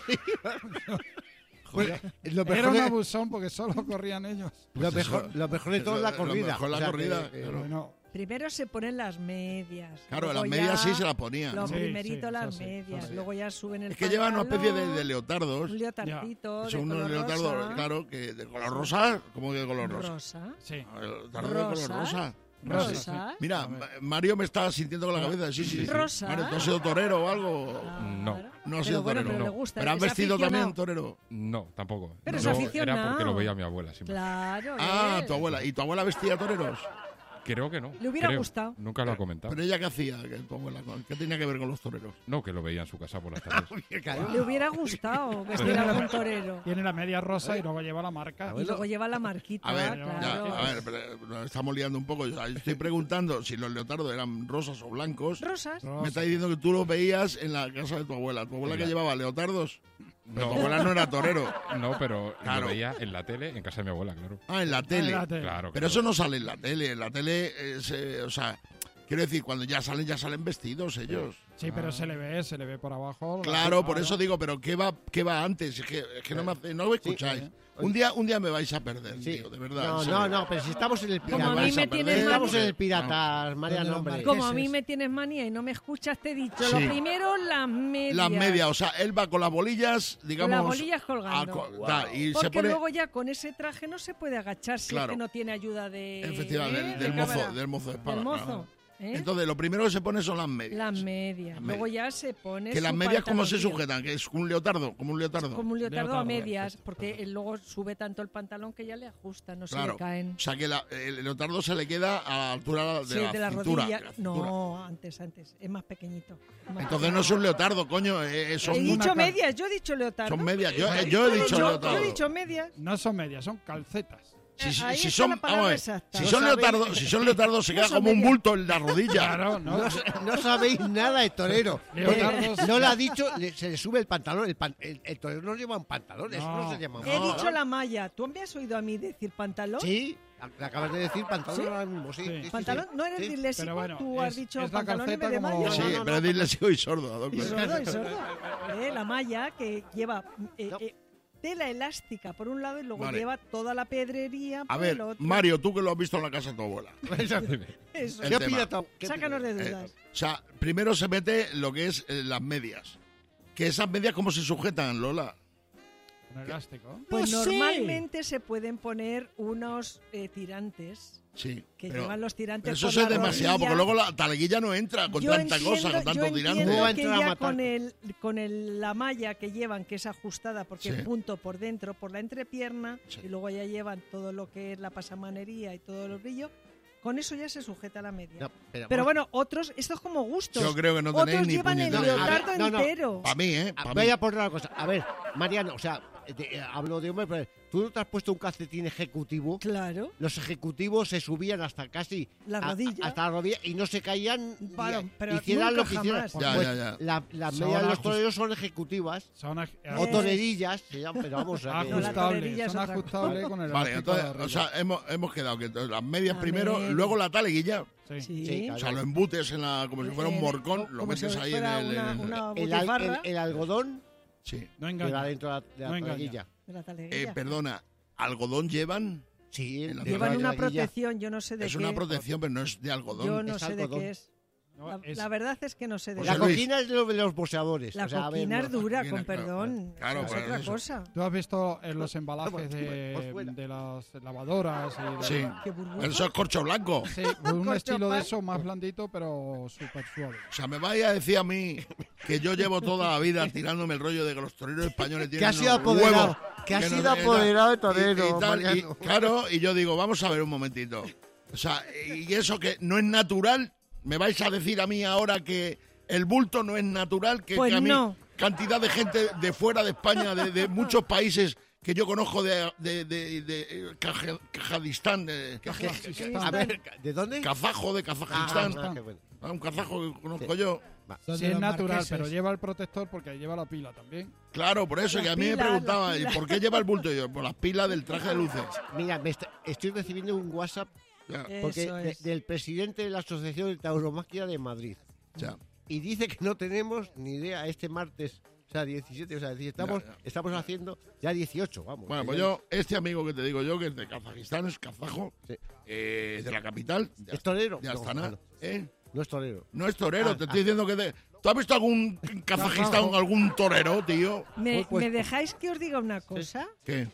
Pues, lo Era mejor un de- abusón porque solo corrían ellos. lo Pues eso. mejor de todo es la Lo corrida. mejor la O sea, corrida, que- claro. Bueno, Primero se ponen las medias. Claro, luego las medias ya sí se las ponían. Lo Sí, primerito sí, las eso sí, medias. eso sí. Luego ya suben el Es que llevan una especie pantalón, de leotardos. un leotardito Son de unos color leotardos, rosa. claro, que de color rosa. ¿Cómo que de color rosa? Rosa. sí. Leotardo de color Rosa. rosa. Rosa. Mira, A ver. Mario me está sintiendo con la cabeza. Sí, sí. Rosa. Mario, ¿tú has sido torero o algo? No. Claro. No has Pero sido bueno, torero. pero le no. gusta. Pero has es vestido aficionado. también torero. No, tampoco. Pero es No, aficionado. era porque lo veía mi abuela siempre. Claro. Ah, ¿eh? tu abuela. ¿Y tu abuela vestía toreros? Creo que no. Le hubiera creo. gustado. Nunca lo ha comentado. ¿Pero ella qué hacía? Tu abuela? ¿Qué tenía que ver con los toreros? No, que lo veía en su casa por las tardes. Le hubiera gustado vestir a un torero. Tiene la media rosa y luego lleva la marca. Y luego lleva la marquita, A ver, claro. ya, a ver, pero nos estamos liando un poco. Yo estoy preguntando si los leotardos eran rosas o blancos. Rosas. Me está diciendo que tú los veías en la casa de tu abuela. ¿Tu abuela que Ya. llevaba leotardos? Pero No. tu abuela no era torero. No, pero Claro. lo veía en la tele, en casa de mi abuela, claro. Ah, en la tele. Espérate. Claro. Pero eso no sale en la tele. En la tele, o sea, quiero decir, cuando ya salen vestidos ellos. Sí, pero se le ve por abajo. Claro, por eso digo, pero ¿qué va antes? Es que no me escucháis. sí. Un día me vais a perder, Sí. tío, de verdad. No, en serio. no, no, pero si estamos en el Como pirata. a mí vais a me perder. tienes Estamos en manía, el pirata, Mariano, Los hombre. marqueses. como a mí me tienes manía y no me escuchas, te he dicho. Sí. Lo primero, las medias. Las medias, o sea, él va con las bolillas, digamos. Las bolillas colgando. Y Porque se pone. luego ya con ese traje no se puede agachar si Claro. es que no tiene ayuda de... Efectivamente, de del cámara. mozo de espada. Del claro. mozo. ¿eh? Entonces, lo primero que se pone son las medias. Las medias. Las Luego medias. ya se pone Que las su medias, ¿cómo se pantaloncillo. sujetan? Que es un leotardo, como un leotardo. Como un leotardo a Leotardo, medias, sí, porque él luego sube tanto el pantalón que ya le ajusta, no se Claro. le caen. O sea, que el leotardo se le queda a la altura de Sí, la de la cintura. rodilla. de la cintura. No, antes. Es más pequeñito. Más Entonces no es un leotardo, coño. Son, He dicho una medias, yo he dicho leotardo. son medias. Yo he Yo dicho leotardo. Yo he dicho medias. No son medias, son calcetas. Ahí Si está son, la palabra vamos a ver, exacta. si No son sabéis- leotardos, se No queda son como un medias. bulto en la rodilla. Claro, no. No sabéis nada de torero. Leotardos. No lo ha dicho, se le sube el pantalón. El torero no lleva un pantalón, eso no No. se llama un He pantalón. dicho la malla. ¿Tú me has oído a mí decir pantalón? Sí, acabas de decir pantalón ¿Sí? ahora mismo, sí. Sí. sí, sí, ¿Pantalón? sí. ¿No eres Sí. disléxico? Pero bueno, Tú has es- dicho es la pantalón en vez de calceta como- malla. Sí, No, no, pero no. dile si soy sordo. a Y Douglas. sordo, y sordo. La malla que lleva No. tela elástica por un lado y luego Vale. lleva toda la pedrería por A ver, el otro. Mario, tú que lo has visto en la casa de tu abuela. Eso. el ¿Qué tema. opina tú? ¿Qué Sácanos de opina? dudas. O sea, primero se mete lo que es las medias. Que esas medias, ¿cómo se sujetan, Lola? Un elástico. Pues No sé. normalmente se pueden poner unos tirantes Sí. que pero- llevan los tirantes pero eso por es la demasiado, rodilla. porque luego la taleguilla no entra con Yo tanta cosa, entiendo- con tanto yo tirante. entiendo ¿Cómo va a que entrar a ya matar? la malla que llevan, que es ajustada, porque Sí. el punto por dentro, por la entrepierna, Sí. y luego ya llevan todo lo que es la pasamanería y todo el brillo, Con eso ya se sujeta la media. No, pero vamos- bueno, otros, esto es como gustos. Yo creo que no tenéis Otros ni llevan el puñetera idea. leotardo No, no. entero. Para mí, ¿eh? Pa' Voy mí. a poner una cosa. A ver, Mariano, o sea, hablo de hombre, pero tú no te has puesto un calcetín ejecutivo. Claro. Los ejecutivos se subían hasta casi La rodilla. hasta la rodilla y no se caían. Bueno, pero hicieran nunca lo que hicieran. jamás. Ya, Pues ya, ya. Las Son medias de los ajust- toreros son ejecutivas Son o torerillas, se llaman, pero vamos a No, la tolerilla ajustables. es Son otra ajustables con el Vale, elástico de entonces, arriba. o sea, hemos quedado que las medias La primero, media. luego la taleguilla. Sí. Sí. Sí, O sea, lo embutes en la, como si fuera un morcón, lo Como metes si ahí en fuera el. una el, butifarra el algodón Sí. No que va engaña. dentro de la No engaña. toreguilla. de la taleguilla. Perdona, ¿algodón llevan? Sí, En la de Llevan la una toreguilla. protección, yo no sé de Es qué. una protección, pero no es de algodón. Yo no Es sé de algodón. qué es. No, La, es- la verdad es que no sé de José La qué Luis. coquina es de los boxeadores. La o sea, a ver, coquina no. es dura, coquina, con claro, perdón. claro, es pero otra eso. cosa. ¿Tú has visto en los embalajes Por fuera. de las lavadoras? Y de- Sí. Qué burbuja. Eso es corcho blanco. Sí, con un Corcho estilo de pan. eso más blandito, pero súper suave. O sea, me vais a decir a mí que yo llevo toda la vida tirándome el rollo de que los toreros españoles tienen Que ha sido unos apoderado. huevos Que ha no sido sé, apoderado de tal, torero, y tal, Mariano. claro, y yo digo, vamos a ver un momentito. O sea, y eso que no es natural, ¿me vais a decir a mí ahora que el bulto no es natural? Que Pues a mí, no. cantidad de gente de fuera de España, de muchos países que yo conozco de Kazajistán, A ver, ¿de dónde? kazajo de Kazajistán. Qué bueno. Un kazajo que conozco yo. Sí, es natural, pero lleva el protector porque ahí lleva la pila también. Claro, por eso, La que a mí me pila, preguntaba, la ¿y pila. por qué lleva el bulto? Y yo, por las pilas del traje de luces. Mira, estoy recibiendo un WhatsApp Ya, porque Eso es. del presidente de la Asociación de Tauromaquia de Madrid. ya. Y dice que no tenemos ni idea este martes, o sea, 17, o sea, estamos, Ya. estamos haciendo ya 18, vamos. Bueno, que pues ya- yo, este amigo que te digo yo, que es de Kazajistán, es kazajo, Sí. de la capital, ¿Es torero? de No, Astana. bueno, ¿Eh? no es torero. No es torero, Ah, te estoy diciendo que... ¿Tú has visto algún Kazajistán, algún torero, tío? Pues- ¿Me dejáis que os diga una cosa? ¿Qué?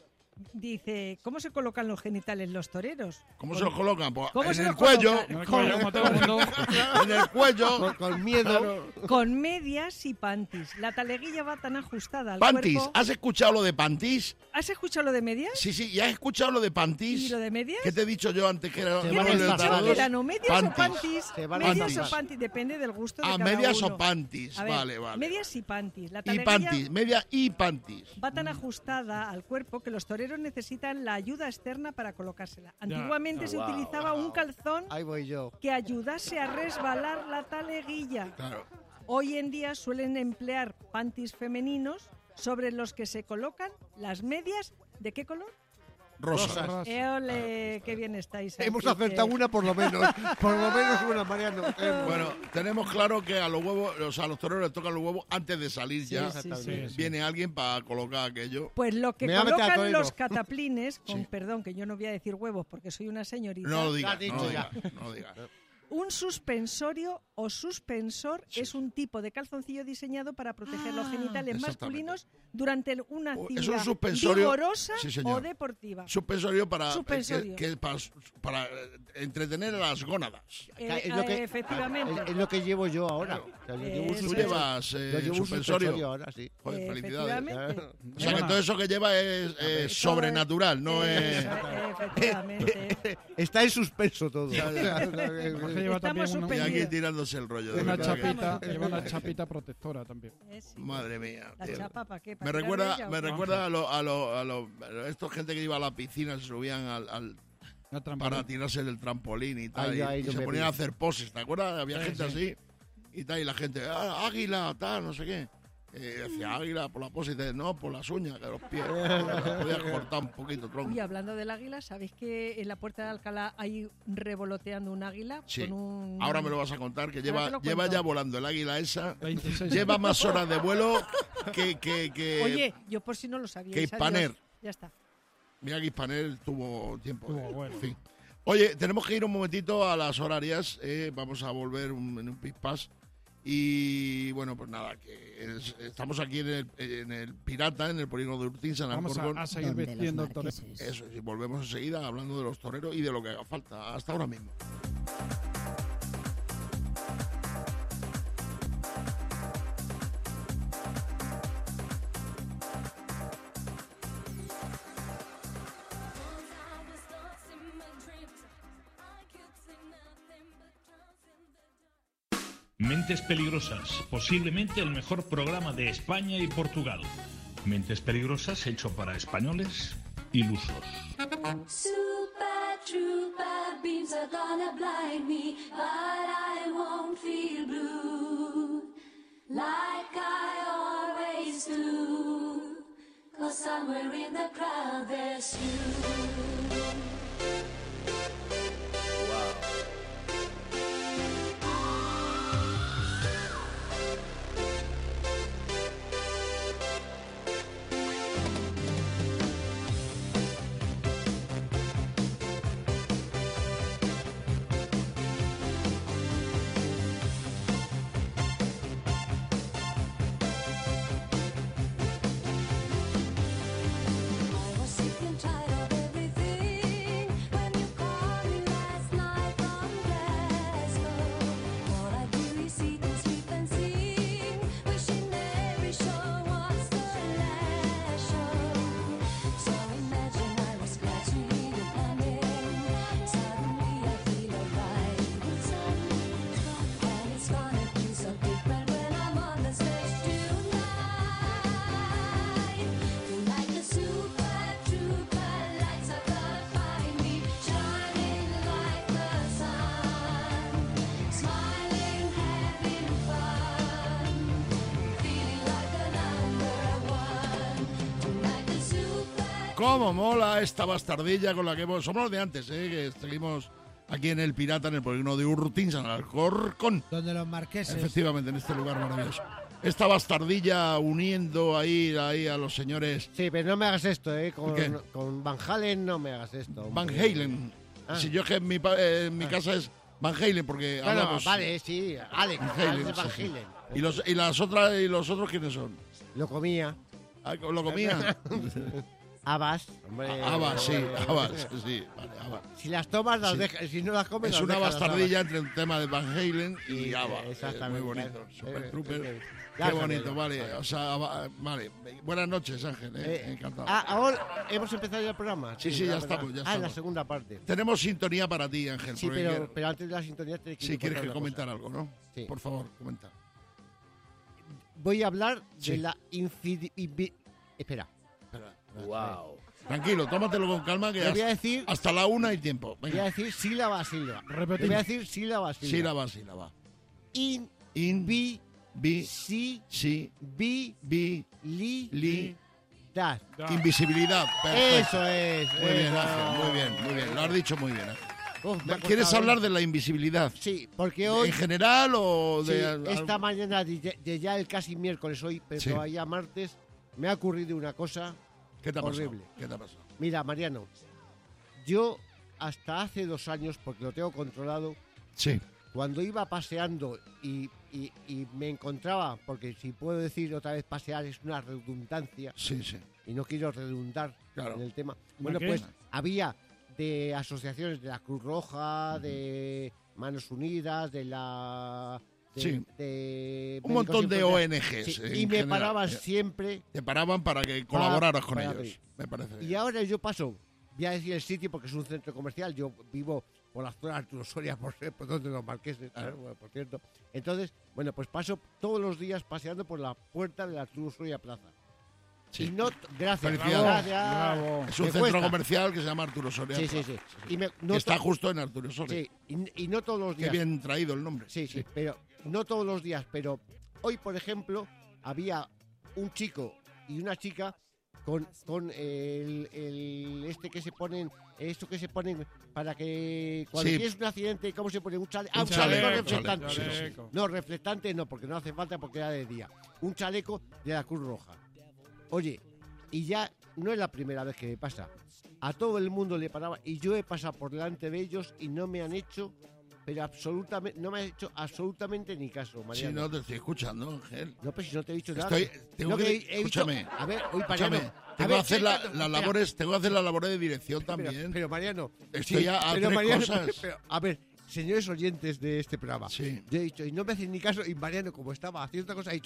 Dice, ¿cómo se colocan los genitales los toreros? ¿Cómo se los colocan? Pues ¿Cómo en se el los cuello, colocan? No es como como todo el mundo. en el cuello. Con miedo. Con medias y panties. La taleguilla va tan ajustada al Pantis, cuerpo. ¿has escuchado lo de pantis? ¿Has escuchado lo de medias? Sí, sí, ¿y has escuchado lo de pantis? ¿Y lo de medias? ¿Qué te he dicho yo antes que era Se ¿Qué van te a has disfrazar. dicho Panties. que eran o medias Panties. o panties? Se van a Medias disfrazar. o panties, depende del gusto de Ah, cada medias uno. o panties, A ver, vale, vale. medias y panties. La Y taleguilla panties, media y panties. va tan ajustada al cuerpo que los toreros necesitan la ayuda externa para colocársela. Antiguamente se utilizaba un calzón Ahí voy yo. que ayudase a resbalar la taleguilla. Claro. Hoy en día suelen emplear panties femeninos sobre los que se colocan las medias. ¿De qué color? Rosa. Rosas. Ole, qué bien estáis. Hemos aquí, acertado que- una por lo menos. Por lo menos una, Mariano. Bueno, tenemos claro que a los huevos, o sea, a los toreros les tocan los huevos antes de salir ya. sí, Exactamente. Sí. Viene alguien para colocar aquello. Pues lo que Me voy a meter a colocan torero. los cataplines, con Sí. perdón que yo no voy a decir huevos porque soy una señorita, No lo digas, Lo has no lo dicho digas, no lo digas. un suspensorio o suspensor Sí. es un tipo de calzoncillo diseñado para proteger los genitales Exactamente. masculinos durante una Es un actividad suspensorio- vigorosa sí, señor. o deportiva. Suspensorio para, Suspensorio. para entretener a las gónadas. Es lo que- Efectivamente. Es lo que llevo yo ahora. O sea, yo llevo un Eso Tú suspensorio. llevas Yo llevo un suspensorio. suspensorio ahora, sí. Joder, felicidades. Efectivamente. O sea, que todo eso que lleva es sobrenatural, no es... Efectivamente. Está en suspenso todo. Jorge lleva también Estamos Y aquí suspendidos. tirándose el rollo. De una verdad que- chapita, lleva una chapita protectora también. Sí. Madre mía. La tío. chapa, ¿para qué? Me ¿Para recuerda, tirar de me ella o qué? recuerda a esto gente que iba a la piscina, se subían Una trampa. para tirarse del trampolín y tal, Ay, y no se me ponían a digas. hacer poses, ¿te acuerdas? Había Sí, gente sí. así y tal, y la gente, águila, tal, no sé qué. Decía águila por la pose y dice, no, por las uñas de los pies. Podías cortar un poquito tronco. Uy, hablando del águila, ¿sabéis que en la puerta de Alcalá hay revoloteando un águila? Sí. Con un... Ahora me lo vas a contar, que Ahora lleva, te lo lleva cuento. ya volando el águila esa. 26. Lleva más horas de vuelo que Oye, yo por si no lo sabía. que Hispaner. Ya está. Mira que Hispaner tuvo tiempo. Tuvo, bueno. En fin. Oye, tenemos que ir un momentito a las horarias. Vamos a volver en un pispás. Y bueno, pues nada, que estamos aquí en el Pirata, en el polígono de Urtinsa, en Vamos Alcorcón. a seguir Donde los vistiendo el torero. marqueses. Eso, y volvemos enseguida hablando de los toreros y de lo que haga falta. Hasta ahora mismo. I was lost in my dreams. I could sing Mentes Peligrosas, posiblemente el mejor programa de España y Portugal. Mentes Peligrosas hecho para españoles ilusos. Super trooper beams are gonna blind me, but I won't feel blue like I always do, 'cause somewhere in the crowd there's you. Cómo mola esta bastardilla con la que somos los de antes, que seguimos aquí en el Pirata, en el polígono de Urrutín, San Alcorcón. Donde los marqueses. Efectivamente, en este lugar maravilloso. Esta bastardilla uniendo ahí a los señores. Sí, pero no me hagas esto, con Van Halen no me hagas esto. Van Halen. Si yo que en mi casa es Van Halen, porque bueno, hablamos. vale, sí, Alex Van Halen. Sí. ¿Y los otros quiénes son? Lo comía. ¿Lo comía? Habas, hombre. Habas, sí, habas, sí. Vale, habas. Si las tomas, las dejas. Si no las comes, es las una dejas, bastardilla entre un tema de Van Halen y Abba. Exactamente. Muy bonito. Super Trooper. Qué bonito, vale. O sea, vale. Buenas noches, Ángel. Encantado. Ahora hemos empezado ya el programa. Sí, ya estamos. En la segunda parte. Tenemos sintonía para ti, Ángel. Sí, pero antes de la sintonía te quiero quieres que comentar algo, ¿no? Sí. Por favor, comenta. Voy a hablar de la Espera. Wow. Tranquilo, tómatelo con calma, que voy a decir, hasta la 1 hay tiempo. Venga. Voy a decir sílaba a sílaba. Repetimos. Voy a decir sílaba a sílaba. Sílaba a sílaba. Invisibilidad. Invisibilidad. Perfecto. Eso es. Muy bien, Ángel, muy bien. Lo has dicho muy bien, Ángel. ¿Quieres hablar de la invisibilidad? Sí, porque hoy... ¿En general o de...? Sí, esta mañana, de ya el casi miércoles hoy, pero todavía martes, me ha ocurrido una cosa... ¿Qué te ha pasado? Horrible. ¿Qué te ha pasado? Mira, Mariano, yo hasta hace 2 años, porque lo tengo controlado, sí. Cuando iba paseando y me encontraba, porque si puedo decir otra vez pasear es una redundancia, sí. Y no quiero redundar en el tema. Bueno, pues había de asociaciones de la Cruz Roja, de Manos Unidas, de la... un montón de ONGs. Sí, y me paraban siempre. Te paraban para que colaboraras con ellos. Me parece bien. Y ahora yo paso, voy a decir el sitio porque es un centro comercial. Yo vivo por la zona de Arturo Soria, por donde los marqueses, bueno, por cierto. Entonces, bueno, pues paso todos los días paseando por la puerta de la Arturo Soria Plaza. Sí. Y no, gracias. Bravo. Es un centro comercial que se llama Arturo Soria. Sí. Y está justo en Arturo Soria. Sí, y no todos los días. Qué bien traído el nombre. Sí, pero no todos los días. Pero hoy, por ejemplo, había un chico y una chica con el que se ponen, esto que se ponen para que cuando tienes un accidente, ¿cómo se pone? Un chaleco reflectante. Chaleco. No, reflectante no, porque no hace falta porque era de día. Un chaleco de la Cruz Roja. Oye, y ya no es la primera vez que me pasa. A todo el mundo le paraba y yo he pasado por delante de ellos y no me han hecho, pero absolutamente, no me han hecho absolutamente ni caso, Mariano. Sí, no te estoy escuchando, Ángel. No, pero si no te he dicho nada. Escúchame. A ver, hoy Mariano. Tengo que hacer las labores de dirección también. Pero Mariano. Estoy a tres cosas. Pero, a ver, señores oyentes de este programa. Sí. Yo he dicho, y no me hacen ni caso, y Mariano, como estaba haciendo otra cosa, ha dicho,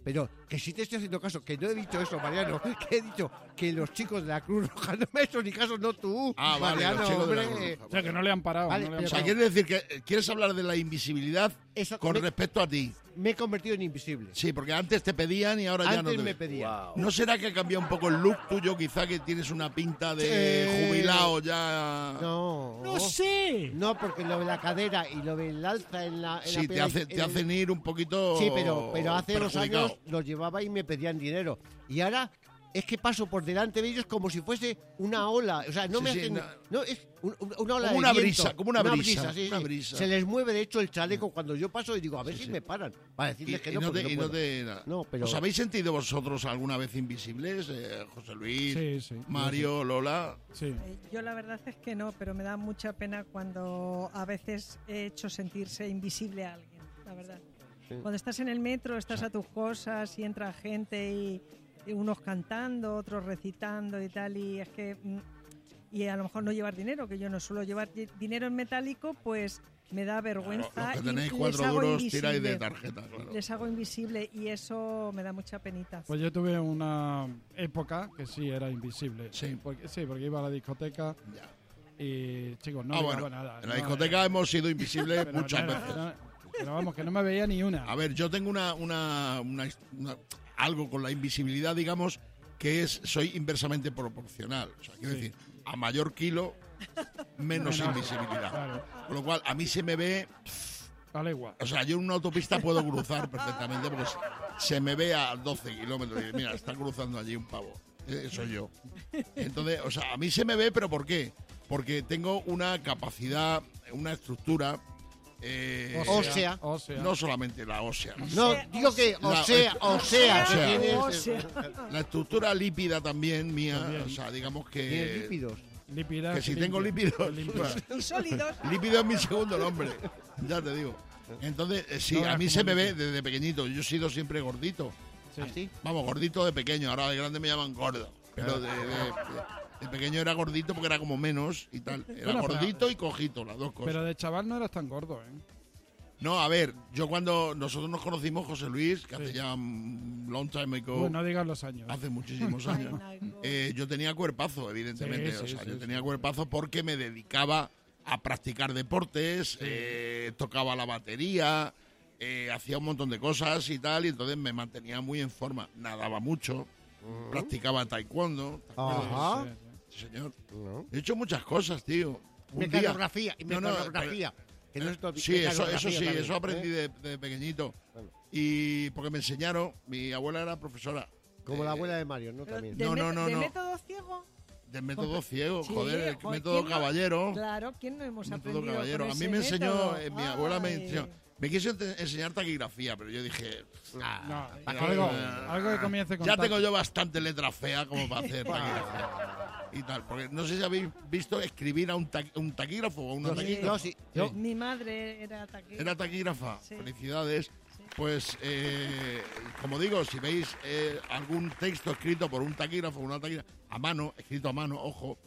Pero que si te estoy haciendo caso, que no he dicho eso, Mariano, que he dicho que los chicos de la Cruz Roja no me he hecho ni caso, no tú. Ah, vale, Mariano, los chicos de la hombre. Cruz Roja. O sea, que no le han parado. Vale, no le han O sea, parado. quiere decir que quieres hablar de la invisibilidad con me- respecto a ti. Me he convertido en invisible. Sí, porque antes te pedían y ahora ya no Antes te me ven. pedían. ¿No será que ha cambiado un poco el look tuyo? Quizá que tienes una pinta de jubilado ya. No. No sé. No, porque lo de la cadera y lo del alza en la. En Sí, la te, pierna- te hacen ir un poquito. Sí, pero hace 2 perjudicado. años los llevaba y me pedían dinero. Y ahora es que paso por delante de ellos como si fuese una ola. O sea, no Sí, me sí, hacen. no. No, es una ola Como de una viento. brisa, como una brisa, sí, una sí. brisa. Se les mueve, de hecho, el chaleco cuando yo paso y digo, a ver si me paran. Para decirles que no, porque no puedo. nada. No, pero. ¿Os habéis sentido vosotros alguna vez invisibles? José Luis, Sí, sí. Mario, Lola. Sí. Yo la verdad es que no, pero me da mucha pena cuando a veces he hecho sentirse invisible a alguien, la verdad. Sí. Cuando estás en el metro, estás a tus cosas y entra gente y unos cantando, otros recitando y tal, y es que... Y a lo mejor no llevar dinero, que yo no suelo llevar dinero en metálico, pues me da vergüenza. Claro, los que y tenéis les 4 hago duros invisible. tiráis de tarjeta. Claro. Les hago invisible y eso me da mucha penita. Pues yo tuve una época que sí era invisible. Sí. Porque iba a la discoteca y, chicos, no digo bueno, nada. en la no, discoteca hemos sido invisibles pero muchas no, veces. pero vamos, que no me veía ni una. A ver, yo tengo algo con la invisibilidad, digamos, que es soy inversamente proporcional. O sea, quiero decir, a mayor kilo, menos invisibilidad. Claro. Con lo cual, a mí se me ve... Vale, igual. O sea, yo en una autopista puedo cruzar perfectamente porque se me ve a 12 kilómetros. Y mira, está cruzando allí un pavo. Soy yo. Entonces, o sea, a mí se me ve, ¿pero por qué? Porque tengo una capacidad, una estructura... ósea. No solamente la ósea. No, digo que ósea. que tienes- La estructura lípida también mía, También. o sea, digamos ¿Tienes que... lípidos? Lípidas, Que si tengo lípidos... Y sólidos. Lípido es mi segundo nombre, ya te digo. Entonces, sí, No a veas mí como se me ve lípido. desde pequeñito. Yo he sido siempre gordito. Sí. ¿Así? Vamos, gordito de pequeño. Ahora de grande me llaman gordo. Pero de pequeño era gordito porque era como menos y tal. Era Bueno, gordito y cojito, las dos cosas. Pero de chaval no eras tan gordo, ¿eh? No, a ver, yo cuando nosotros nos conocimos, José Luis, que hace Sí. ya un long time ago, Bueno, no digas los años. hace muchísimos años, yo tenía cuerpazo, evidentemente. Sí, sí, o sea, sí, yo sí. tenía cuerpazo porque me dedicaba a practicar deportes, tocaba la batería, hacía un montón de cosas y tal, y entonces me mantenía muy en forma. Nadaba mucho, practicaba taekwondo. ¿te acuerdas? Ajá. Sí, señor. No. He hecho muchas cosas, tío. Un día- Mecanografía. Y No, no, mecanografía. Que no es todo- Sí, eso mecanografía sí, también, eso aprendí ¿eh? de pequeñito. Bueno. Y porque me enseñaron, mi abuela era profesora. Como la abuela de Mario, ¿no? Pero También. ¿de No. método ciego? Del método ciego, Sí, joder, el joder, método ¿quién no- caballero. Claro, ¿quién no hemos Método aprendido caballero. con A mí ese me enseñó, método? mi abuela me Ay. enseñó. Me quiso enseñar taquigrafía, pero yo dije, No, Ah, algo que comience con ya tac. tengo yo bastante letra fea como para hacer taquigrafía. Y tal, porque no sé si habéis visto escribir a un taquígrafo o a una Yo sí, taquígrafa. yo sí. Yo- Mi madre era taquígrafa. Era taquígrafa, Sí. felicidades. Pues, como digo, si veis algún texto escrito por un taquígrafo o una taquígrafa, a mano, escrito a mano, ojo,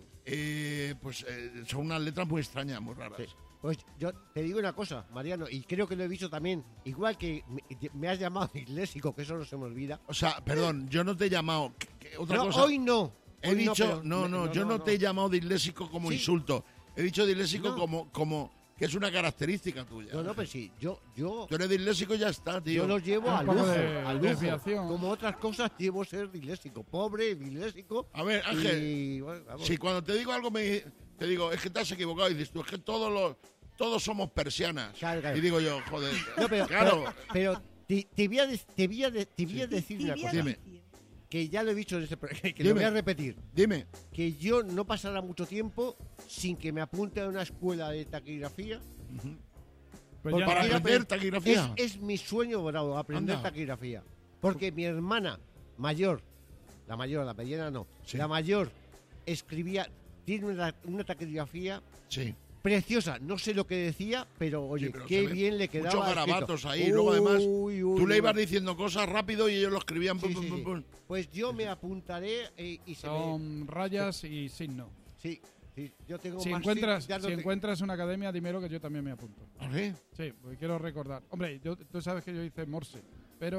son unas letras muy extrañas, muy raras. Sí. Pues yo te digo una cosa, Mariano, y creo que lo he visto también, igual que me has llamado disléxico, que eso no se me olvida. O sea, perdón, yo no te he llamado... otra No, cosa. hoy no. He Hoy dicho, pero- yo no te he llamado disléxico como Sí. insulto. He dicho disléxico No. como que es una característica tuya. No, pero sí, yo Tú eres disléxico y ya está, tío. los llevo Un al poco lujo, de al lujo. desviación. Como otras cosas llevo ser disléxico, pobre, disléxico. A ver, Ángel, y, bueno, vamos. si cuando te digo algo te digo, es que te has equivocado, y dices tú, es que todos somos persianas. Claro, claro. Y digo yo, joder, No, pero, claro. pero te voy a decir una Tibia cosa. Dime. decir. Que ya lo he dicho en este programa, que Dime. lo voy a repetir. Dime, Que yo no pasará mucho tiempo sin que me apunte a una escuela de taquigrafía. Pues Porque ya para no- aprender taquigrafía. Es mi sueño dorado, aprender Anda. taquigrafía. Porque mi hermana mayor, la mediana no, Sí. la mayor escribía, tiene una taquigrafía Sí. preciosa. No sé lo que decía, pero oye, Sí, pero qué se ve bien le quedaba. muchos escrito. garabatos ahí, luego además, Uy, Tú le uy. ibas diciendo cosas rápido y ellos lo escribían. Sí, pum, sí, pum, sí. pum, pum. Pues yo me apuntaré y se me... Son rayas y signo. Sí, sí, yo tengo Si más encuentras, sí, ya no si te- encuentras una academia, dímelo que yo también me apunto. ¿Ah, sí? Sí, porque quiero recordar. Hombre, tú sabes que yo hice Morse, pero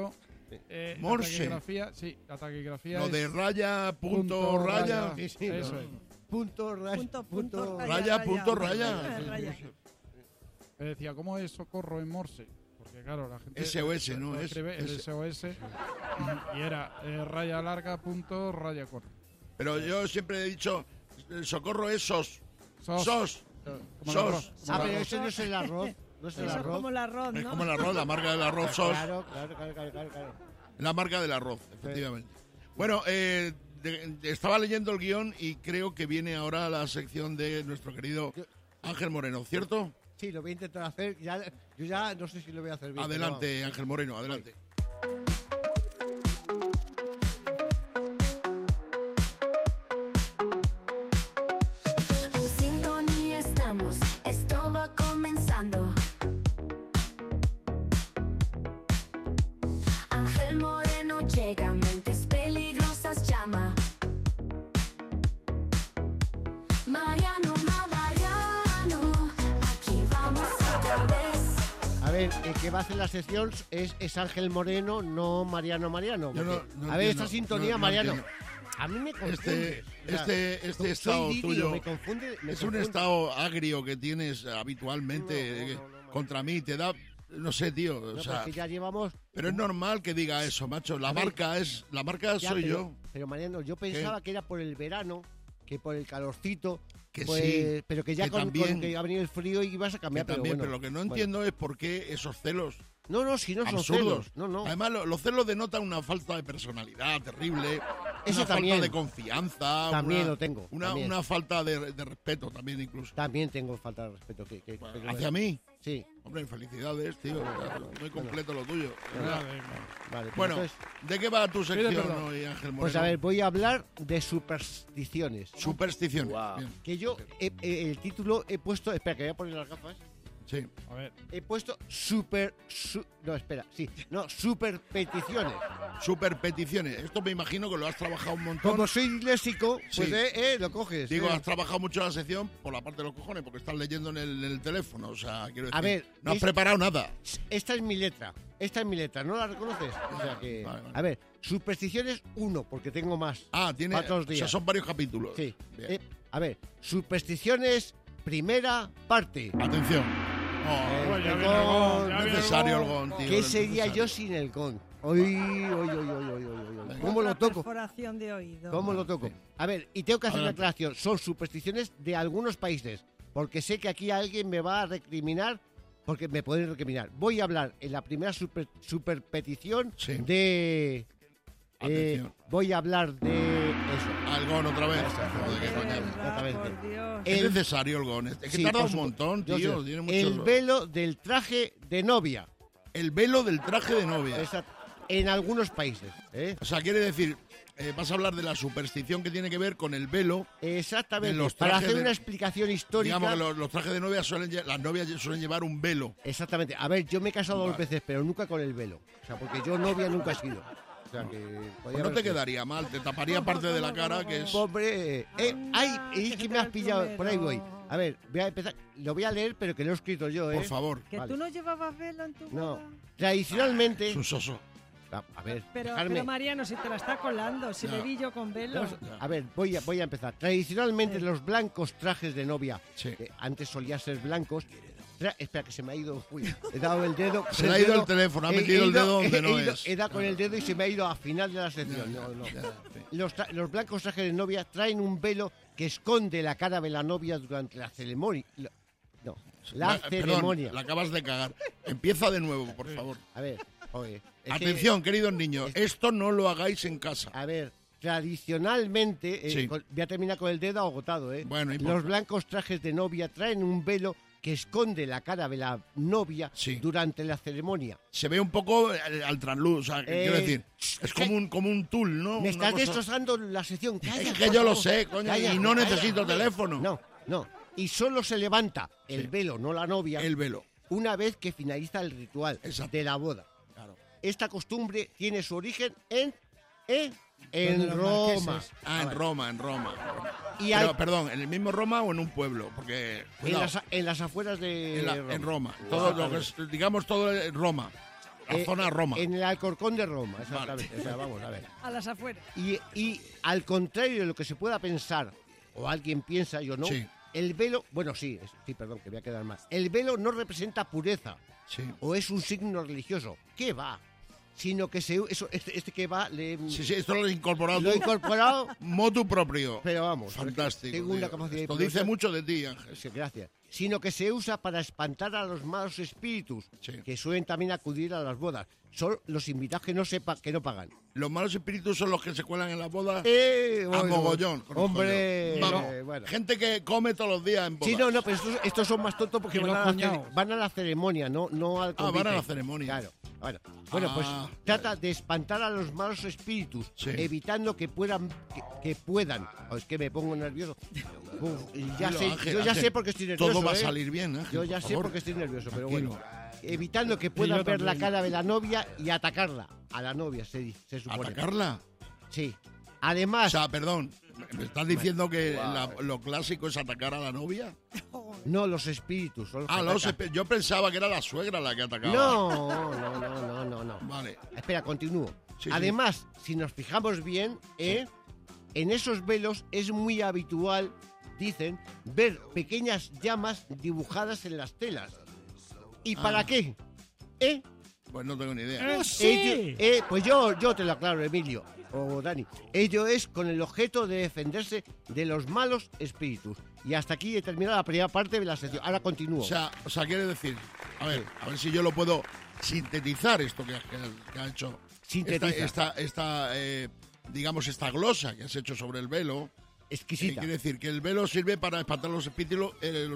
Morse. La taquigrafía, sí, la taquigrafía Lo es de raya, punto, raya. Sí, sí, Eso no. es. Punto, Raya, punto, raya. Me decía, ¿cómo es socorro en Morse? Porque claro, la gente SOS, ¿no? lo escribe el SOS y era raya larga, punto, raya corta. Pero yo siempre he dicho, el socorro es sos. Sos. Sos. Como el Sos. arroz. Pero eso no es el arroz. No es el Eso es arroz. como el arroz, ¿no? Es como el arroz, la marca del arroz sos. Claro. La marca del arroz, efectivamente. Bueno, estaba leyendo el guión y creo que viene ahora la sección de nuestro querido Ángel Moreno, ¿cierto? Sí, lo voy a intentar hacer. Yo ya no sé si lo voy a hacer bien. Adelante, Ángel Moreno, adelante. Sintonía estamos, esto va comenzando. Ángel Moreno llega, mentes peligrosas llama. Mariano, aquí vamos otra vez. A ver, el que va a hacer la sección es Ángel Moreno, no Mariano. Yo porque- no a ver, entiendo, esta sintonía, no Mariano. entiendo. A mí me confunde. Este estado Didi, tuyo me confunde. es un estado agrio que tienes habitualmente contra mí. Te da, no sé, tío. O No, sea, porque ya llevamos. pero es normal que diga eso, macho. La marca Ya, soy pero- yo. Pero Mariano, yo pensaba que era por el verano, que por el calorcito. Que pues, sí, pero que ya que con también- que iba a venir el frío y ibas a Que cambiar. también, pero, pero lo que no entiendo es por qué esos celos No, si no son absurdos. celos. No. Además, los celos denotan una falta de personalidad terrible, Eso una también. falta de confianza, También lo tengo, también. una falta de respeto también incluso. También tengo falta de respeto. ¿Hacia mí? Sí. Hombre, felicidades, tío. Muy completo lo tuyo. Vale, pues Bueno, entonces, ¿de qué va tu sección perdón. hoy, Ángel Moreno? pues a ver, voy a hablar de supersticiones. Supersticiones. Bien. Que yo, el título he puesto. Espera, que voy a poner las gafas. Sí. A ver. He puesto superpeticiones. Superpeticiones. Esto me imagino que lo has trabajado un montón. Como soy disléxico, pues Sí. lo coges. Digo, has trabajado mucho la sección por la parte de los cojones, porque estás leyendo en el teléfono. O sea, quiero decir, A ver, no has preparado nada. Esta es mi letra. ¿No la reconoces? O sea que. A ver, supersticiones 1, porque tengo más. Tiene. para otros O sea, días. son varios capítulos. Sí. Bien. A ver, supersticiones, primera parte. Atención. El ya gong. viene el gong, ya viene Necesario el el gong. gong, tío. ¿Qué es sería necesario. yo sin el gong? Oy. ¿Cómo lo toco? Perforación de oído. ¿Cómo lo toco? A ver, y tengo que hacer una Adelante. aclaración. Son supersticiones de algunos países, porque sé que aquí alguien me va a recriminar, porque me pueden recriminar. Voy a hablar en la primera superpetición Sí. de... Atención. voy a hablar de eso. Al gong otra vez. Joder, qué coñazo. Exactamente. Por Dios. Es El- necesario el gong. Es que Sí, tarda por un supuesto. montón, Yo tío. sé. Tiene El muchos... velo del traje de novia. El velo del traje de novia. En algunos países. O sea, quiere decir, vas a hablar de la superstición que tiene que ver con el velo. Exactamente. De los Para trajes hacer de- una explicación histórica. Digamos que los trajes de novia las novias suelen llevar un velo. Exactamente. A ver, yo me he casado dos Vale. veces, pero nunca con el velo. O sea, porque yo novia nunca he sido. O sea, que... Pues no te quedaría mal, te taparía parte de la cara que es... Hombre, ay, es que me has pillado. Por ahí voy. A ver, voy a empezar. Lo voy a leer, pero que lo he escrito yo, ¿eh? Por favor. ¿Que Vale. tú no llevabas velo en tu No. boda? Tradicionalmente... Es un soso. A ver, Pero dejarme. Mariano, si te la está colando, si Ya. le vi yo con velo. A ver, voy a empezar. Tradicionalmente Sí. los blancos trajes de novia, Sí. que antes solían ser blancos. Espera, que se me ha ido. Uy, he dado el dedo. Se le ha ido el teléfono, ha metido el dedo donde no es. He dado con el dedo y se me ha ido a final de la sección. No. Los blancos trajes de novia traen un velo que esconde la cara de la novia durante la ceremonia. La Perdón, ceremonia. la acabas de cagar. Empieza de nuevo, por favor. A ver, oye. es que- Atención, queridos niños, esto no lo hagáis en casa. A ver, tradicionalmente, Sí. voy a terminar con el dedo agotado, ¿eh? Bueno, importa. Los blancos trajes de novia traen un velo que esconde la cara de la novia Sí. durante la ceremonia. Se ve un poco al transluz, o sea, quiero decir, es como un tul, ¿no? Me Una estás cosa- destrozando la sección. Calla, Es que por yo lo favor. sé, coño, Calla, y no calla, necesito hombre. teléfono. No. Y solo se levanta el Sí. velo, no la novia, El velo. una vez que finaliza el ritual Exacto. de la boda. Claro. Esta costumbre tiene su origen en Donde los Roma. marqueses. En Roma. Y Pero, hay- perdón, ¿en el mismo Roma o en un pueblo? Porque, en cuidado, las afueras de en Roma. Todo lo que es, digamos, todo es Roma. la zona Roma. En el Alcorcón de Roma, exactamente. O sea, vamos a ver. A las afueras. Y al contrario de lo que se pueda pensar, o alguien piensa, yo no, Sí. el velo, bueno, sí, perdón, que voy a quedar mal. El velo no representa pureza, Sí. o es un signo religioso. ¿Qué va? Sino que este que va, Sí, esto lo he incorporado. lo he incorporado, Motu propio. pero vamos. Fantástico. Tengo una tío. capacidad Esto hipnótica. dice mucho de ti, Ángel. Sí, gracias. Sino que se usa para espantar a los malos espíritus, Sí. que suelen también acudir a las bodas. Son los invitados que no pagan. Los malos espíritus son los que se cuelan en las bodas. A Bueno, mogollón. conozco hombre, yo. Vamos, bueno. gente que come todos los días en bodas. Sí, no, pero estos son más tontos porque Y van los a, la cuñados. van a la ceremonia, no al convite. van a la ceremonia. Claro. Bueno, pues Ah, trata de espantar a los malos espíritus, Sí. evitando que puedan. Que puedan. Oh, es que me pongo nervioso. Uf, y ya Dilo, sé, Ángel, yo ya Ángel, sé por qué estoy nervioso. Todo va a ¿eh? salir bien, Ángel. Yo ya por sé favor. por qué estoy nervioso, pero Tranquilo. bueno. Evitando que Y puedan yo ver la también. cara de la novia y atacarla. A la novia, se supone. ¿Atacarla? Sí. O Además, sea, perdón, ¿me estás diciendo que lo clásico es atacar a la novia? no los espíritus. Son los Ah, que los atacan. yo pensaba que era la suegra la que atacaba. No. Vale. Espera, continúo. Sí, Además, si nos fijamos bien, en esos velos es muy habitual, dicen, ver pequeñas llamas dibujadas en las telas. ¿Y para qué? Pues no tengo ni idea. ¡No sé! Pues yo te lo aclaro, Emilio o Dani. Ello es con el objeto de defenderse de los malos espíritus. Y hasta aquí he terminado la primera parte de la sección. Ahora continúo. O sea, quiere decir, a ver si yo lo puedo sintetizar esto que ha hecho. Sintetiza. Digamos, esta glosa que has hecho sobre el velo. Exquisita. Quiere decir que el velo sirve para espantar los espíritus,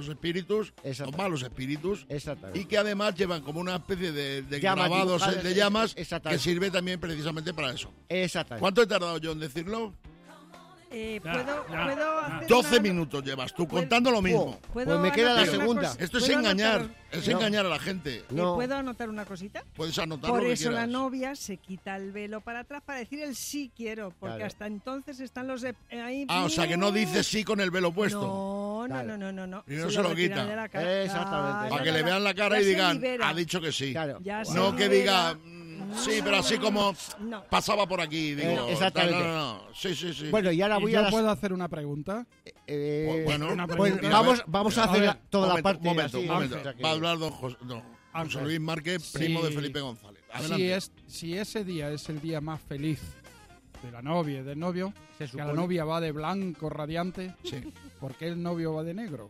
los malos espíritus, Exactamente. y que además llevan como una especie de Llamas grabados dibujadas, de llamas que exactamente. sirve también precisamente para eso. Exactamente. ¿Cuánto he tardado yo en decirlo? ¿Puedo hacer 12 una- minutos llevas tú contando lo mismo. ¿Puedo Pues me queda la anotar una segunda. cosa? Esto es ¿Puedo engañar, anotar- es No. engañar a la gente. No. ¿Puedo anotar una cosita? Puedes anotar Por lo que eso la quieras. novia se quita el velo para atrás para decir el sí quiero, porque Claro. hasta entonces están los ahí. Ah, o sea que no dices sí con el velo puesto. No. Primero se lo retiran quita. de la cara. Exactamente. Para que le vean la cara Ya y se digan, libera. ha dicho que sí. Claro. Ya se No que libera. diga, sí, pero así como No. pasaba por aquí. Digo, exactamente. No. Sí. Bueno, y ahora ¿Y voy yo a las... puedo hacer una pregunta? Bueno, una Pues pregunta. vamos a A hacer ver, toda la parte un momento. así, Va o sea que- a hablar don José Luis Márquez, primo Sí. de Felipe González. Adelante. Si ese día es el día más feliz de la novia y del novio, Se que la supone- novia va de blanco radiante, Sí. ¿por qué el novio va de negro?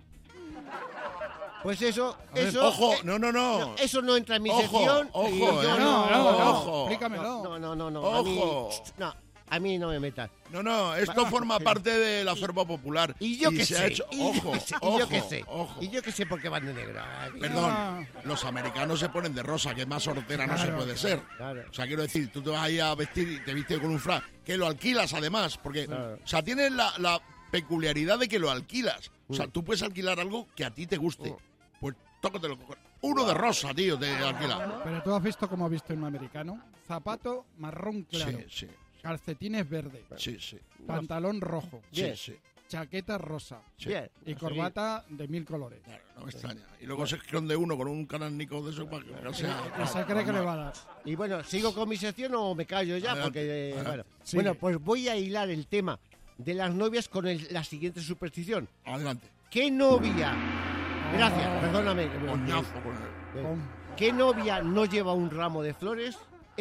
Pues eso, ver, eso... Ojo, no. Eso no entra en mi Ojo, sección. ojo, y yo ojo. Explícamelo. No. Ojo. A mí no me metas. No, esto forma parte del acervo popular. Y yo qué se sé. ha hecho- y yo Ojo, qué sé, y ojo, yo qué sé. ojo. Y yo qué sé por qué van de negro. Ay, Perdón, los americanos se ponen de rosa, que más hortera no se Claro, puede ser. claro. O sea, quiero decir, tú te vas ahí a vestir y te vistes con un frac, que lo alquilas además, porque, Claro. o sea, tienes la peculiaridad de que lo alquilas. O sea, tú puedes alquilar algo que a ti te guste. Pues tócatelo. Uno de rosa, tío, te alquila. Pero tú has visto como ha visto un americano. Zapato marrón claro. Sí. Calcetines verde. Sí. Pantalón rojo. Bien. Sí. Chaqueta rosa. Sí. Bien. Y corbata de 1000 colores. Claro, no me extraña. Y luego se esconde uno con un canánico de eso para que no sea... Y se cree que le va a dar. Y bueno, ¿sigo con mi sección o me callo ya? Adelante, Porque, adelante. bueno, pues voy a hilar el tema de las novias con la siguiente superstición. Adelante. ¿Qué novia? Gracias, perdóname. Coñazo con él. ¿Qué novia no lleva un ramo de flores?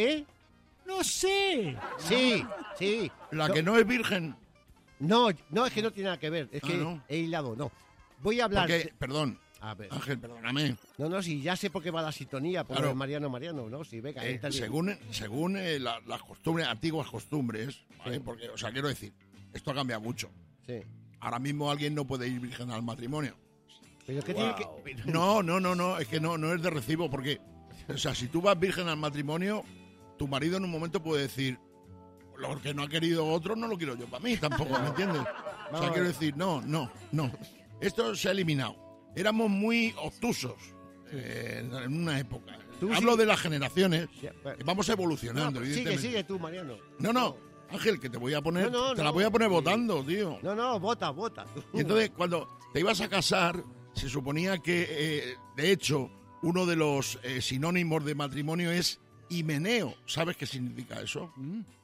¡No sé! Sí. La que no es virgen. No, es que no tiene nada que ver. Es Ah, que ¿no? he hilado, no. Voy a hablar... Porque, perdón, A ver. Ángel, perdóname. No, sí, ya sé por qué va la sintonía, por Claro. lo de Mariano, ¿no? Sí, venga, entra bien. Según las costumbres, antiguas costumbres, ¿vale? Porque, o sea, quiero decir, esto ha cambiado mucho. Sí. Ahora mismo alguien no puede ir virgen al matrimonio. Pero ¿qué tiene que...? No, es que no es de recibo, porque, o sea, si tú vas virgen al matrimonio, tu marido en un momento puede decir, lo que no ha querido otro no lo quiero yo para mí tampoco, ¿me entiendes? O sea, quiero decir, no. Esto se ha eliminado. Éramos muy obtusos en una época. Tú Hablo sí. de las generaciones, Sí, bueno. que vamos evolucionando, No, evidentemente. sigue tú, Mariano. No, Ángel, que te voy a poner, No, te la no. voy a poner votando, tío. No, vota. Y entonces, cuando te ibas a casar, se suponía que, de hecho, uno de los sinónimos de matrimonio es Himeneo. ¿Sabes qué significa eso?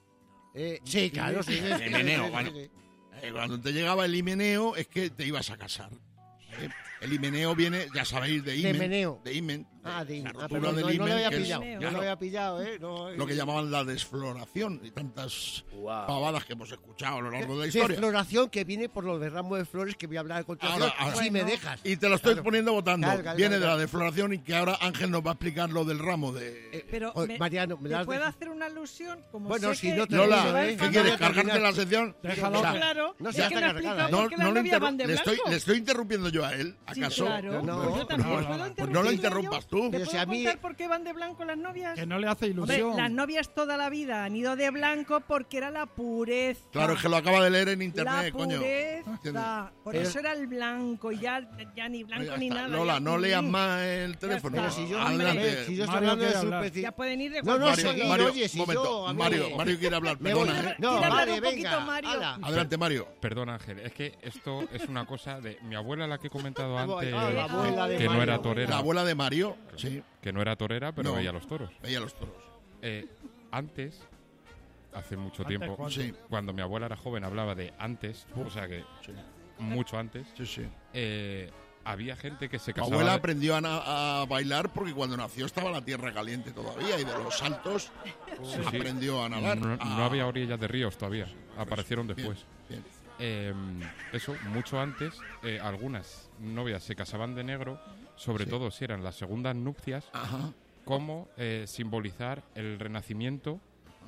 Sí, claro, sí. Himeneo, bueno. Cuando te llegaba el himeneo es que te ibas a casar. El himeneo viene, ya sabéis, de himen. De meneo. De himen. Ah, de la himen. rotura del No himen, lo había que es, pillado. No claro, lo había pillado, ¿eh? No, lo que llamaban la desfloración y tantas pavadas que hemos escuchado a lo largo de la historia. Desfloración que viene por lo de ramo de flores que voy a hablar a continuación, Ahora, si me dejas. Y te lo estoy poniendo votando. Claro, Viene de la defloración y que ahora Ángel nos va a explicar lo del ramo de... Pero, Mariano, ¿me puedo hacer una alusión? Como Bueno, sé si que no te Lola, el ¿qué quieres? ¿Cargarte la sección? Déjalo. O sea, Claro, no es se que hace no he cargada. explicado por qué las novias van de blanco. le estoy interrumpiendo yo a él, Sí, ¿acaso? claro. No, Pues yo también puedo Pues no lo interrumpirle interrumpas yo. tú. ¿Te Pero puedo si a mí- contar por qué van de blanco las novias? Que no le hace Hombre, ilusión. las novias toda la vida han ido de blanco porque era la pureza. Claro, es que lo acaba de leer en La internet, coño. pureza. Por Pero- eso era el blanco y ya ni blanco Ya ni está. nada. Lola, ya no ni- leas más el teléfono. está. Pero si yo, Adelante. si yo estoy Mario hablando de quiere hablar. superficie. Ya pueden ir de No, no, cualquier sí, lado. Mario, oye, si un momento. yo, a mí- Mario quiere hablar, Me voy. perdona. No, Quiere hablar vale, un poquito, venga. Mario. ala. Adelante, Mario. Perdón, Ángel, es que esto es una cosa de mi abuela, la que he comentado Ah, antes, la abuela de que no Mario. era torera. La abuela de Mario, sí, Que no era torera, pero No. veía los toros. veía los toros. Antes, hace mucho ¿Antes tiempo, cuándo? Sí, cuando mi abuela era joven, hablaba de antes, o sea que sí, mucho antes, sí. había gente que se Mi casaba. abuela aprendió a bailar porque cuando nació estaba la tierra caliente todavía y de los saltos Sí, sí. aprendió a nadar. No había orillas de ríos todavía, aparecieron Bien, después. bien. Eso, mucho antes, algunas novias se casaban de negro, sobre Sí. todo si eran las segundas nupcias, Ajá. como simbolizar el renacimiento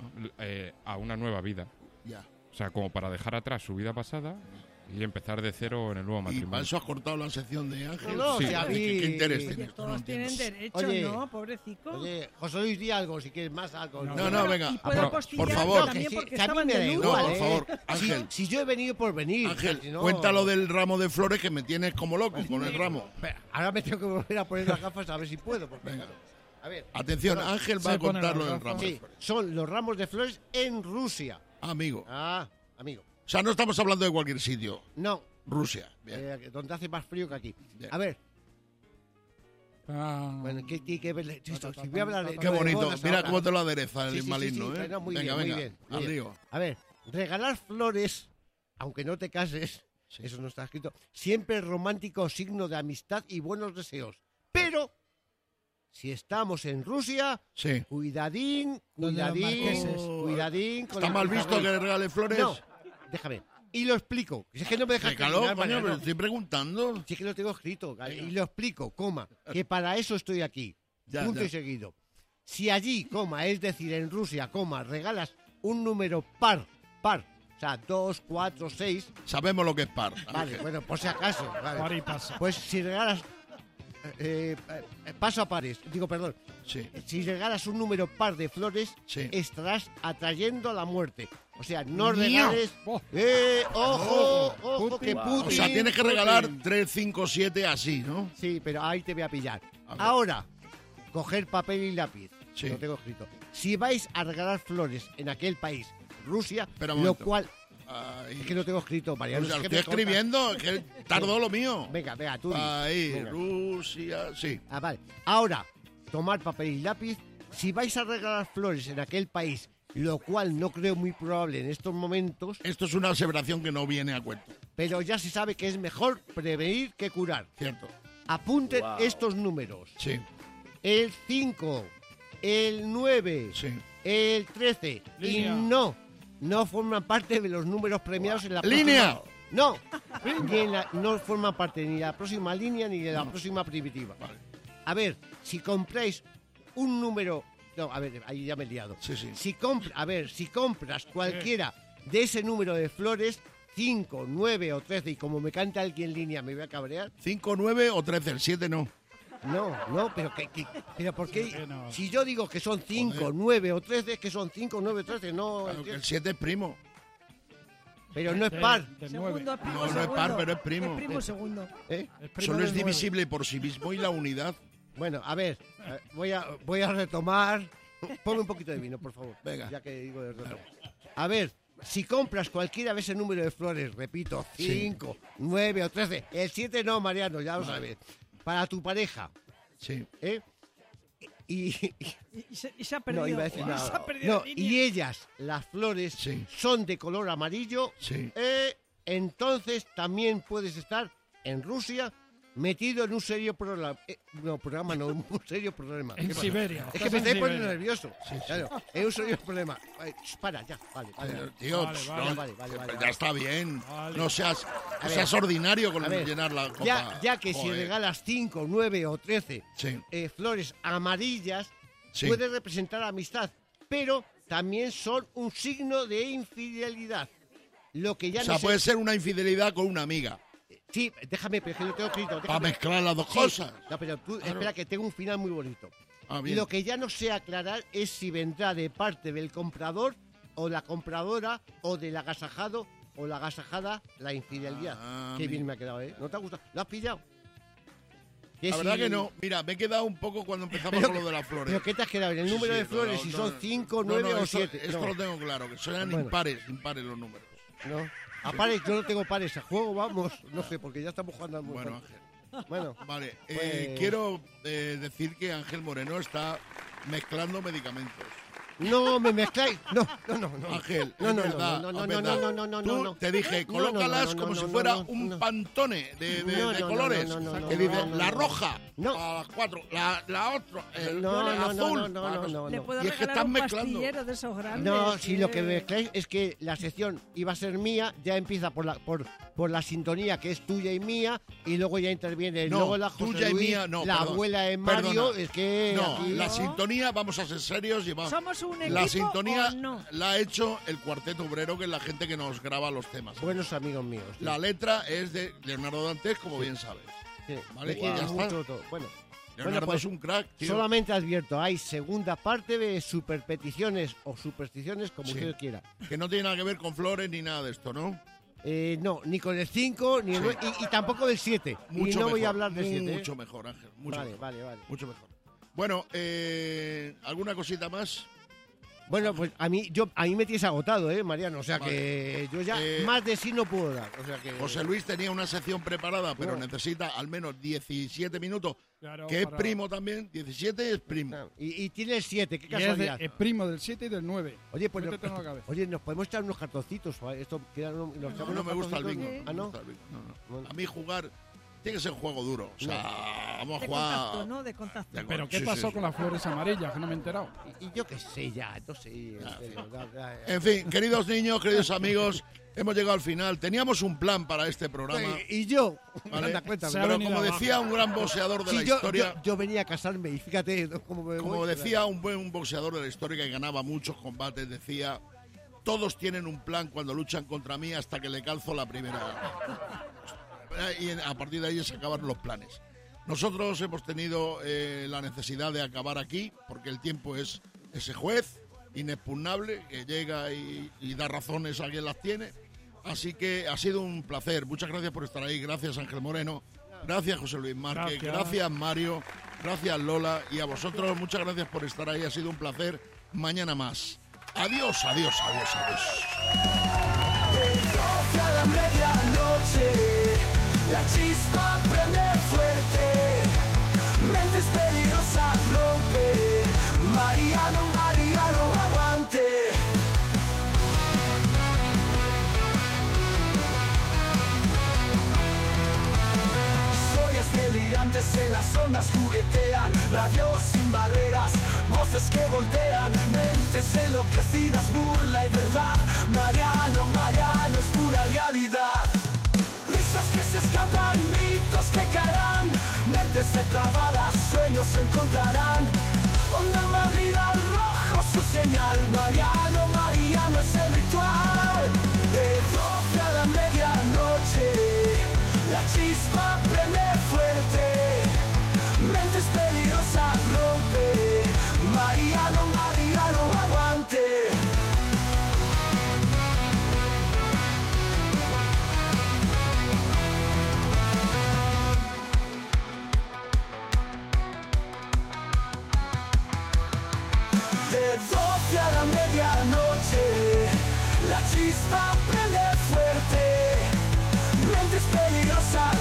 a una nueva vida. Ya. O sea, como para dejar atrás su vida pasada y empezar de cero en el nuevo Y para matrimonio. eso has cortado la sección de Ángel. No, Sí. si a mí- ¿Qué interés Oye, tiene esto? No todos entiendo. tienen derecho, Oye, ¿no? Pobrecito. Oye, José Luis, di algo, si quieres más algo. No, venga. Y puedo Por postillar favor. también Que sí, porque que a mí estaban me da de luz. igual, No, por favor, Ángel. Si yo he venido por venir. Ángel, si no- cuéntalo del ramo de flores que me tienes como loco con el ramo. Espera, ahora me tengo que volver a poner las gafas a ver si puedo. Porque, Venga. A ver, Atención, Bueno, Ángel va se a pone contar lo las del gafas. ramo de sí, flores. son los ramos de flores en Rusia. Amigo. Amigo. O sea, no estamos hablando de cualquier sitio. No, Rusia. Bien. donde hace más frío que aquí. Bien. A ver, Ah, bueno, ¿qué tiene que ver esto? Si voy a hablar de Qué bonito. bodas Mira ahora. cómo te lo adereza el Sí, sí, maligno, sí, ¿eh? no, muy Venga, bien, venga. muy bien, muy al bien. lío. A ver, regalar flores, aunque no te cases, eso no está escrito, siempre es romántico signo de amistad y buenos deseos. Pero, si estamos en Rusia, Sí. cuidadín, Donde los cuidadín, marqueses. cuidadín. con ¿Está el mal visto pizarrín. que le regale flores? No, déjame. Y lo explico. Si es que no me dejas Déjalo, terminar, coño, Mariano. pero estoy preguntando. Si es que lo tengo escrito. Y lo explico, coma. Que para eso estoy aquí. Ya, punto ya. y seguido. Si allí, coma, es decir, en Rusia, coma, regalas un número par, o sea, 2, 4, 6. Sabemos lo que es par. Vale, Ángel. bueno, por si acaso. vale. par y pasa. Pues si regalas paso a pares, digo, perdón. Sí. Si regalas un número par de flores, Sí. estarás atrayendo la muerte. O sea, no ¡Mío! regales. Oh. Ojo, que Putin. O sea, tienes que regalar 3, 5, 7 así, ¿no? Sí, pero ahí te voy a pillar. A ver. Ahora, coger papel y lápiz. Sí. Lo tengo escrito. Si vais a regalar flores en aquel país, Rusia, Espera un lo momento. cual. Ahí. Es que lo tengo escrito, Mariano. O sea, es lo que estoy me cortas. escribiendo, que tardó lo mío. Venga, tú. di. Ahí, Venga. Rusia, sí. Ah, vale. Ahora, tomar papel y lápiz. Si vais a regalar flores en aquel país, lo cual no creo muy probable en estos momentos, Esto es una aseveración que no viene a cuento. pero ya se sabe que es mejor prevenir que curar. Cierto. Apunten estos números. Sí, El 5, el 9, sí. el 13. Línea. Y no forman parte de los números premiados en la ¡Línea! próxima. No, no forman parte ni de la próxima línea ni de la próxima primitiva. Vale. A ver, si compráis un número. No, a ver, ahí ya me he liado. Sí, sí. Si compras cualquiera de ese número de flores, 5, 9 o 13, y como me canta alguien en línea, me voy a cabrear. 5, 9 o 13, el 7 no. No, pero pero ¿por qué? ¿Por qué no? Si yo digo que son 5, Joder. 9 o 13, es que son 5, 9 o 13, no. Claro que el 7 es primo. Pero no es par. Del 9. Segundo, primo, No, no es segundo. par, pero es primo. Es primo segundo. ¿Eh? Solo es divisible por sí mismo y la unidad. Bueno, a ver, voy a retomar. Ponme un poquito de vino, por favor. Venga. Ya que digo de retomar. A ver, si compras cualquiera de ese número de flores, repito, 5, 9 o 13, el 7 no, Mariano, ya lo sabes. Para tu pareja, Sí. ¿eh? Y se ha perdido. No, iba a decir Se nada. ha perdido No, la línea. y ellas, las flores, son de color amarillo. Sí. Entonces también puedes estar en Rusia metido en un serio programa. Un serio problema. En ¿Qué pasa? Siberia. Es que me estáis poniendo nervioso. Claro, es un serio problema. Para, ya, vale. Tío, Vale. ya está bien. Vale. No seas ver, ordinario con a ver, llenar la copa. Ya que si Joder. regalas 5, 9 o 13 Sí. flores amarillas, Sí. puede representar amistad, pero también son un signo de infidelidad. Lo que ya O sea, no puede ser una infidelidad con una amiga. Sí, déjame, pero es que yo tengo escrito. Para mezclar las dos Sí. cosas. No, pero tú, Claro. espera, que tengo un final muy bonito. Ah, bien. Lo que ya no sé aclarar es si vendrá de parte del comprador o la compradora o del agasajado o la agasajada la infidelidad. Qué bien me ha quedado, ¿eh? ¿No te ha gustado? ¿Lo has pillado? La verdad que no. Mira, me he quedado un poco cuando empezamos con lo de las flores. ¿Pero qué te has quedado? ¿En el número Sí, de flores? no, Si no, son 5, 9 o esto- 7. Esto lo tengo claro, que son Bueno. impares los números. No. A pares, yo no tengo pares. A juego vamos, no sé, porque ya estamos jugando al Bueno, mundo. Ángel. Bueno, Vale, pues- quiero decir que Ángel Moreno está mezclando medicamentos. No me mezcláis. No. Ángel, No, es no, verdad, no, es no, verdad. no, no, no, Tú no. te dije, No, no, no, colócalas no, como no, si no, fuera no, un no. pantone de No, colores. no, Que dice, no, la no. roja No. a las 4, la otra, el No, no, azul. no. Le puedo Y es que regalar estás un mezclando. pastillero de esos grandes. No, si lo que mezcláis es que la sección iba a ser mía, ya empieza por la sintonía que es tuya y mía, y luego ya interviene No, luego la José tuya y Luis, mía, no, la perdón. abuela en Mario, Perdona. es que No, aquí- la sintonía, vamos a ser serios y vamos. ¿Somos un equipo La sintonía o no? la ha hecho el Cuarteto Obrero, que es la gente que nos graba los temas. Buenos amigos míos. sí. La letra es de Leonardo Dantes, como bien sabes. Sí, Vale, me y quiere ya está. mucho todo. Bueno, Leonardo pues, es un crack, tío. solamente advierto, hay segunda parte de superpeticiones o supersticiones, como Sí. usted quiera. Que no tiene nada que ver con flores ni nada de esto, ¿no? No, ni con el 5, ni el Sí. 9, y tampoco del 7. Y Mucho no voy mejor, a hablar del 7. Mucho mejor, Ángel. Mucho Vale, mejor. vale. Mucho mejor. Bueno, ¿alguna cosita más? Bueno, pues a mí me tienes agotado, Mariano. O sea Vale. que yo ya Eh, más de sí no puedo dar. O sea que José Luis tenía una sección preparada, pero No. necesita al menos 17 minutos, Claro, que es para- primo también. 17 es primo. Y tiene el 7, qué Y es, casualidad. es primo del 7 y del 9. Oye, pues Métetelo en la cabeza. oye, nos podemos echar unos cartoncitos. Esto queda, nos echamos No unos me gusta el cartoncitos. bingo. Ah, no no. me gusta el bingo, no. A mí jugar tiene que ser un juego duro. O sea, vamos a De jugar. contacto, ¿no? De contacto. De ¿Pero qué sí, pasó sí. con las flores amarillas? Que no me he enterado. Y yo qué sé, ya, no sé. en serio, ya. En fin, queridos niños, queridos amigos, hemos llegado al final. Teníamos un plan para este programa. Y yo, ¿vale? anda, cuéntame. Se ha Pero venido como abajo. decía un gran boxeador de Sí, la yo, historia, yo venía a casarme y fíjate ¿no? cómo me como voy. decía un buen boxeador de la historia que ganaba muchos combates, decía: todos tienen un plan cuando luchan contra mí hasta que le calzo la primera. Y a partir de ahí se acabaron los planes. Nosotros hemos tenido la necesidad de acabar aquí porque el tiempo es ese juez inexpugnable que llega y da razones a quien las tiene. Así que ha sido un placer. Muchas gracias por estar ahí. Gracias, Ángel Moreno. Gracias, José Luis Márquez. Gracias, Mario. Gracias, Lola. Y a vosotros, muchas gracias por estar ahí. Ha sido un placer. Mañana más. Adiós, adiós, adiós, adiós. Cada medianoche la chispa prende fuerte, mentes peligrosas rompe, Mariano, aguante. Historias delirantes en las ondas juguetean, radios sin barreras, voces que voltean, mentes enloquecidas, burla y verdad. Mariano es pura realidad. Risas que se escapan, mitos que caerán, mentes trabada, sueños se encontrarán. Onda Madrid al rojo su señal, Mariano es el ritual. De 12 a la medianoche, la chispa prende fuerte, mentes peligrosas rompe, Mariano, aguante. De 12 a la medianoche, la chispa prende fuerte, mentes peligrosas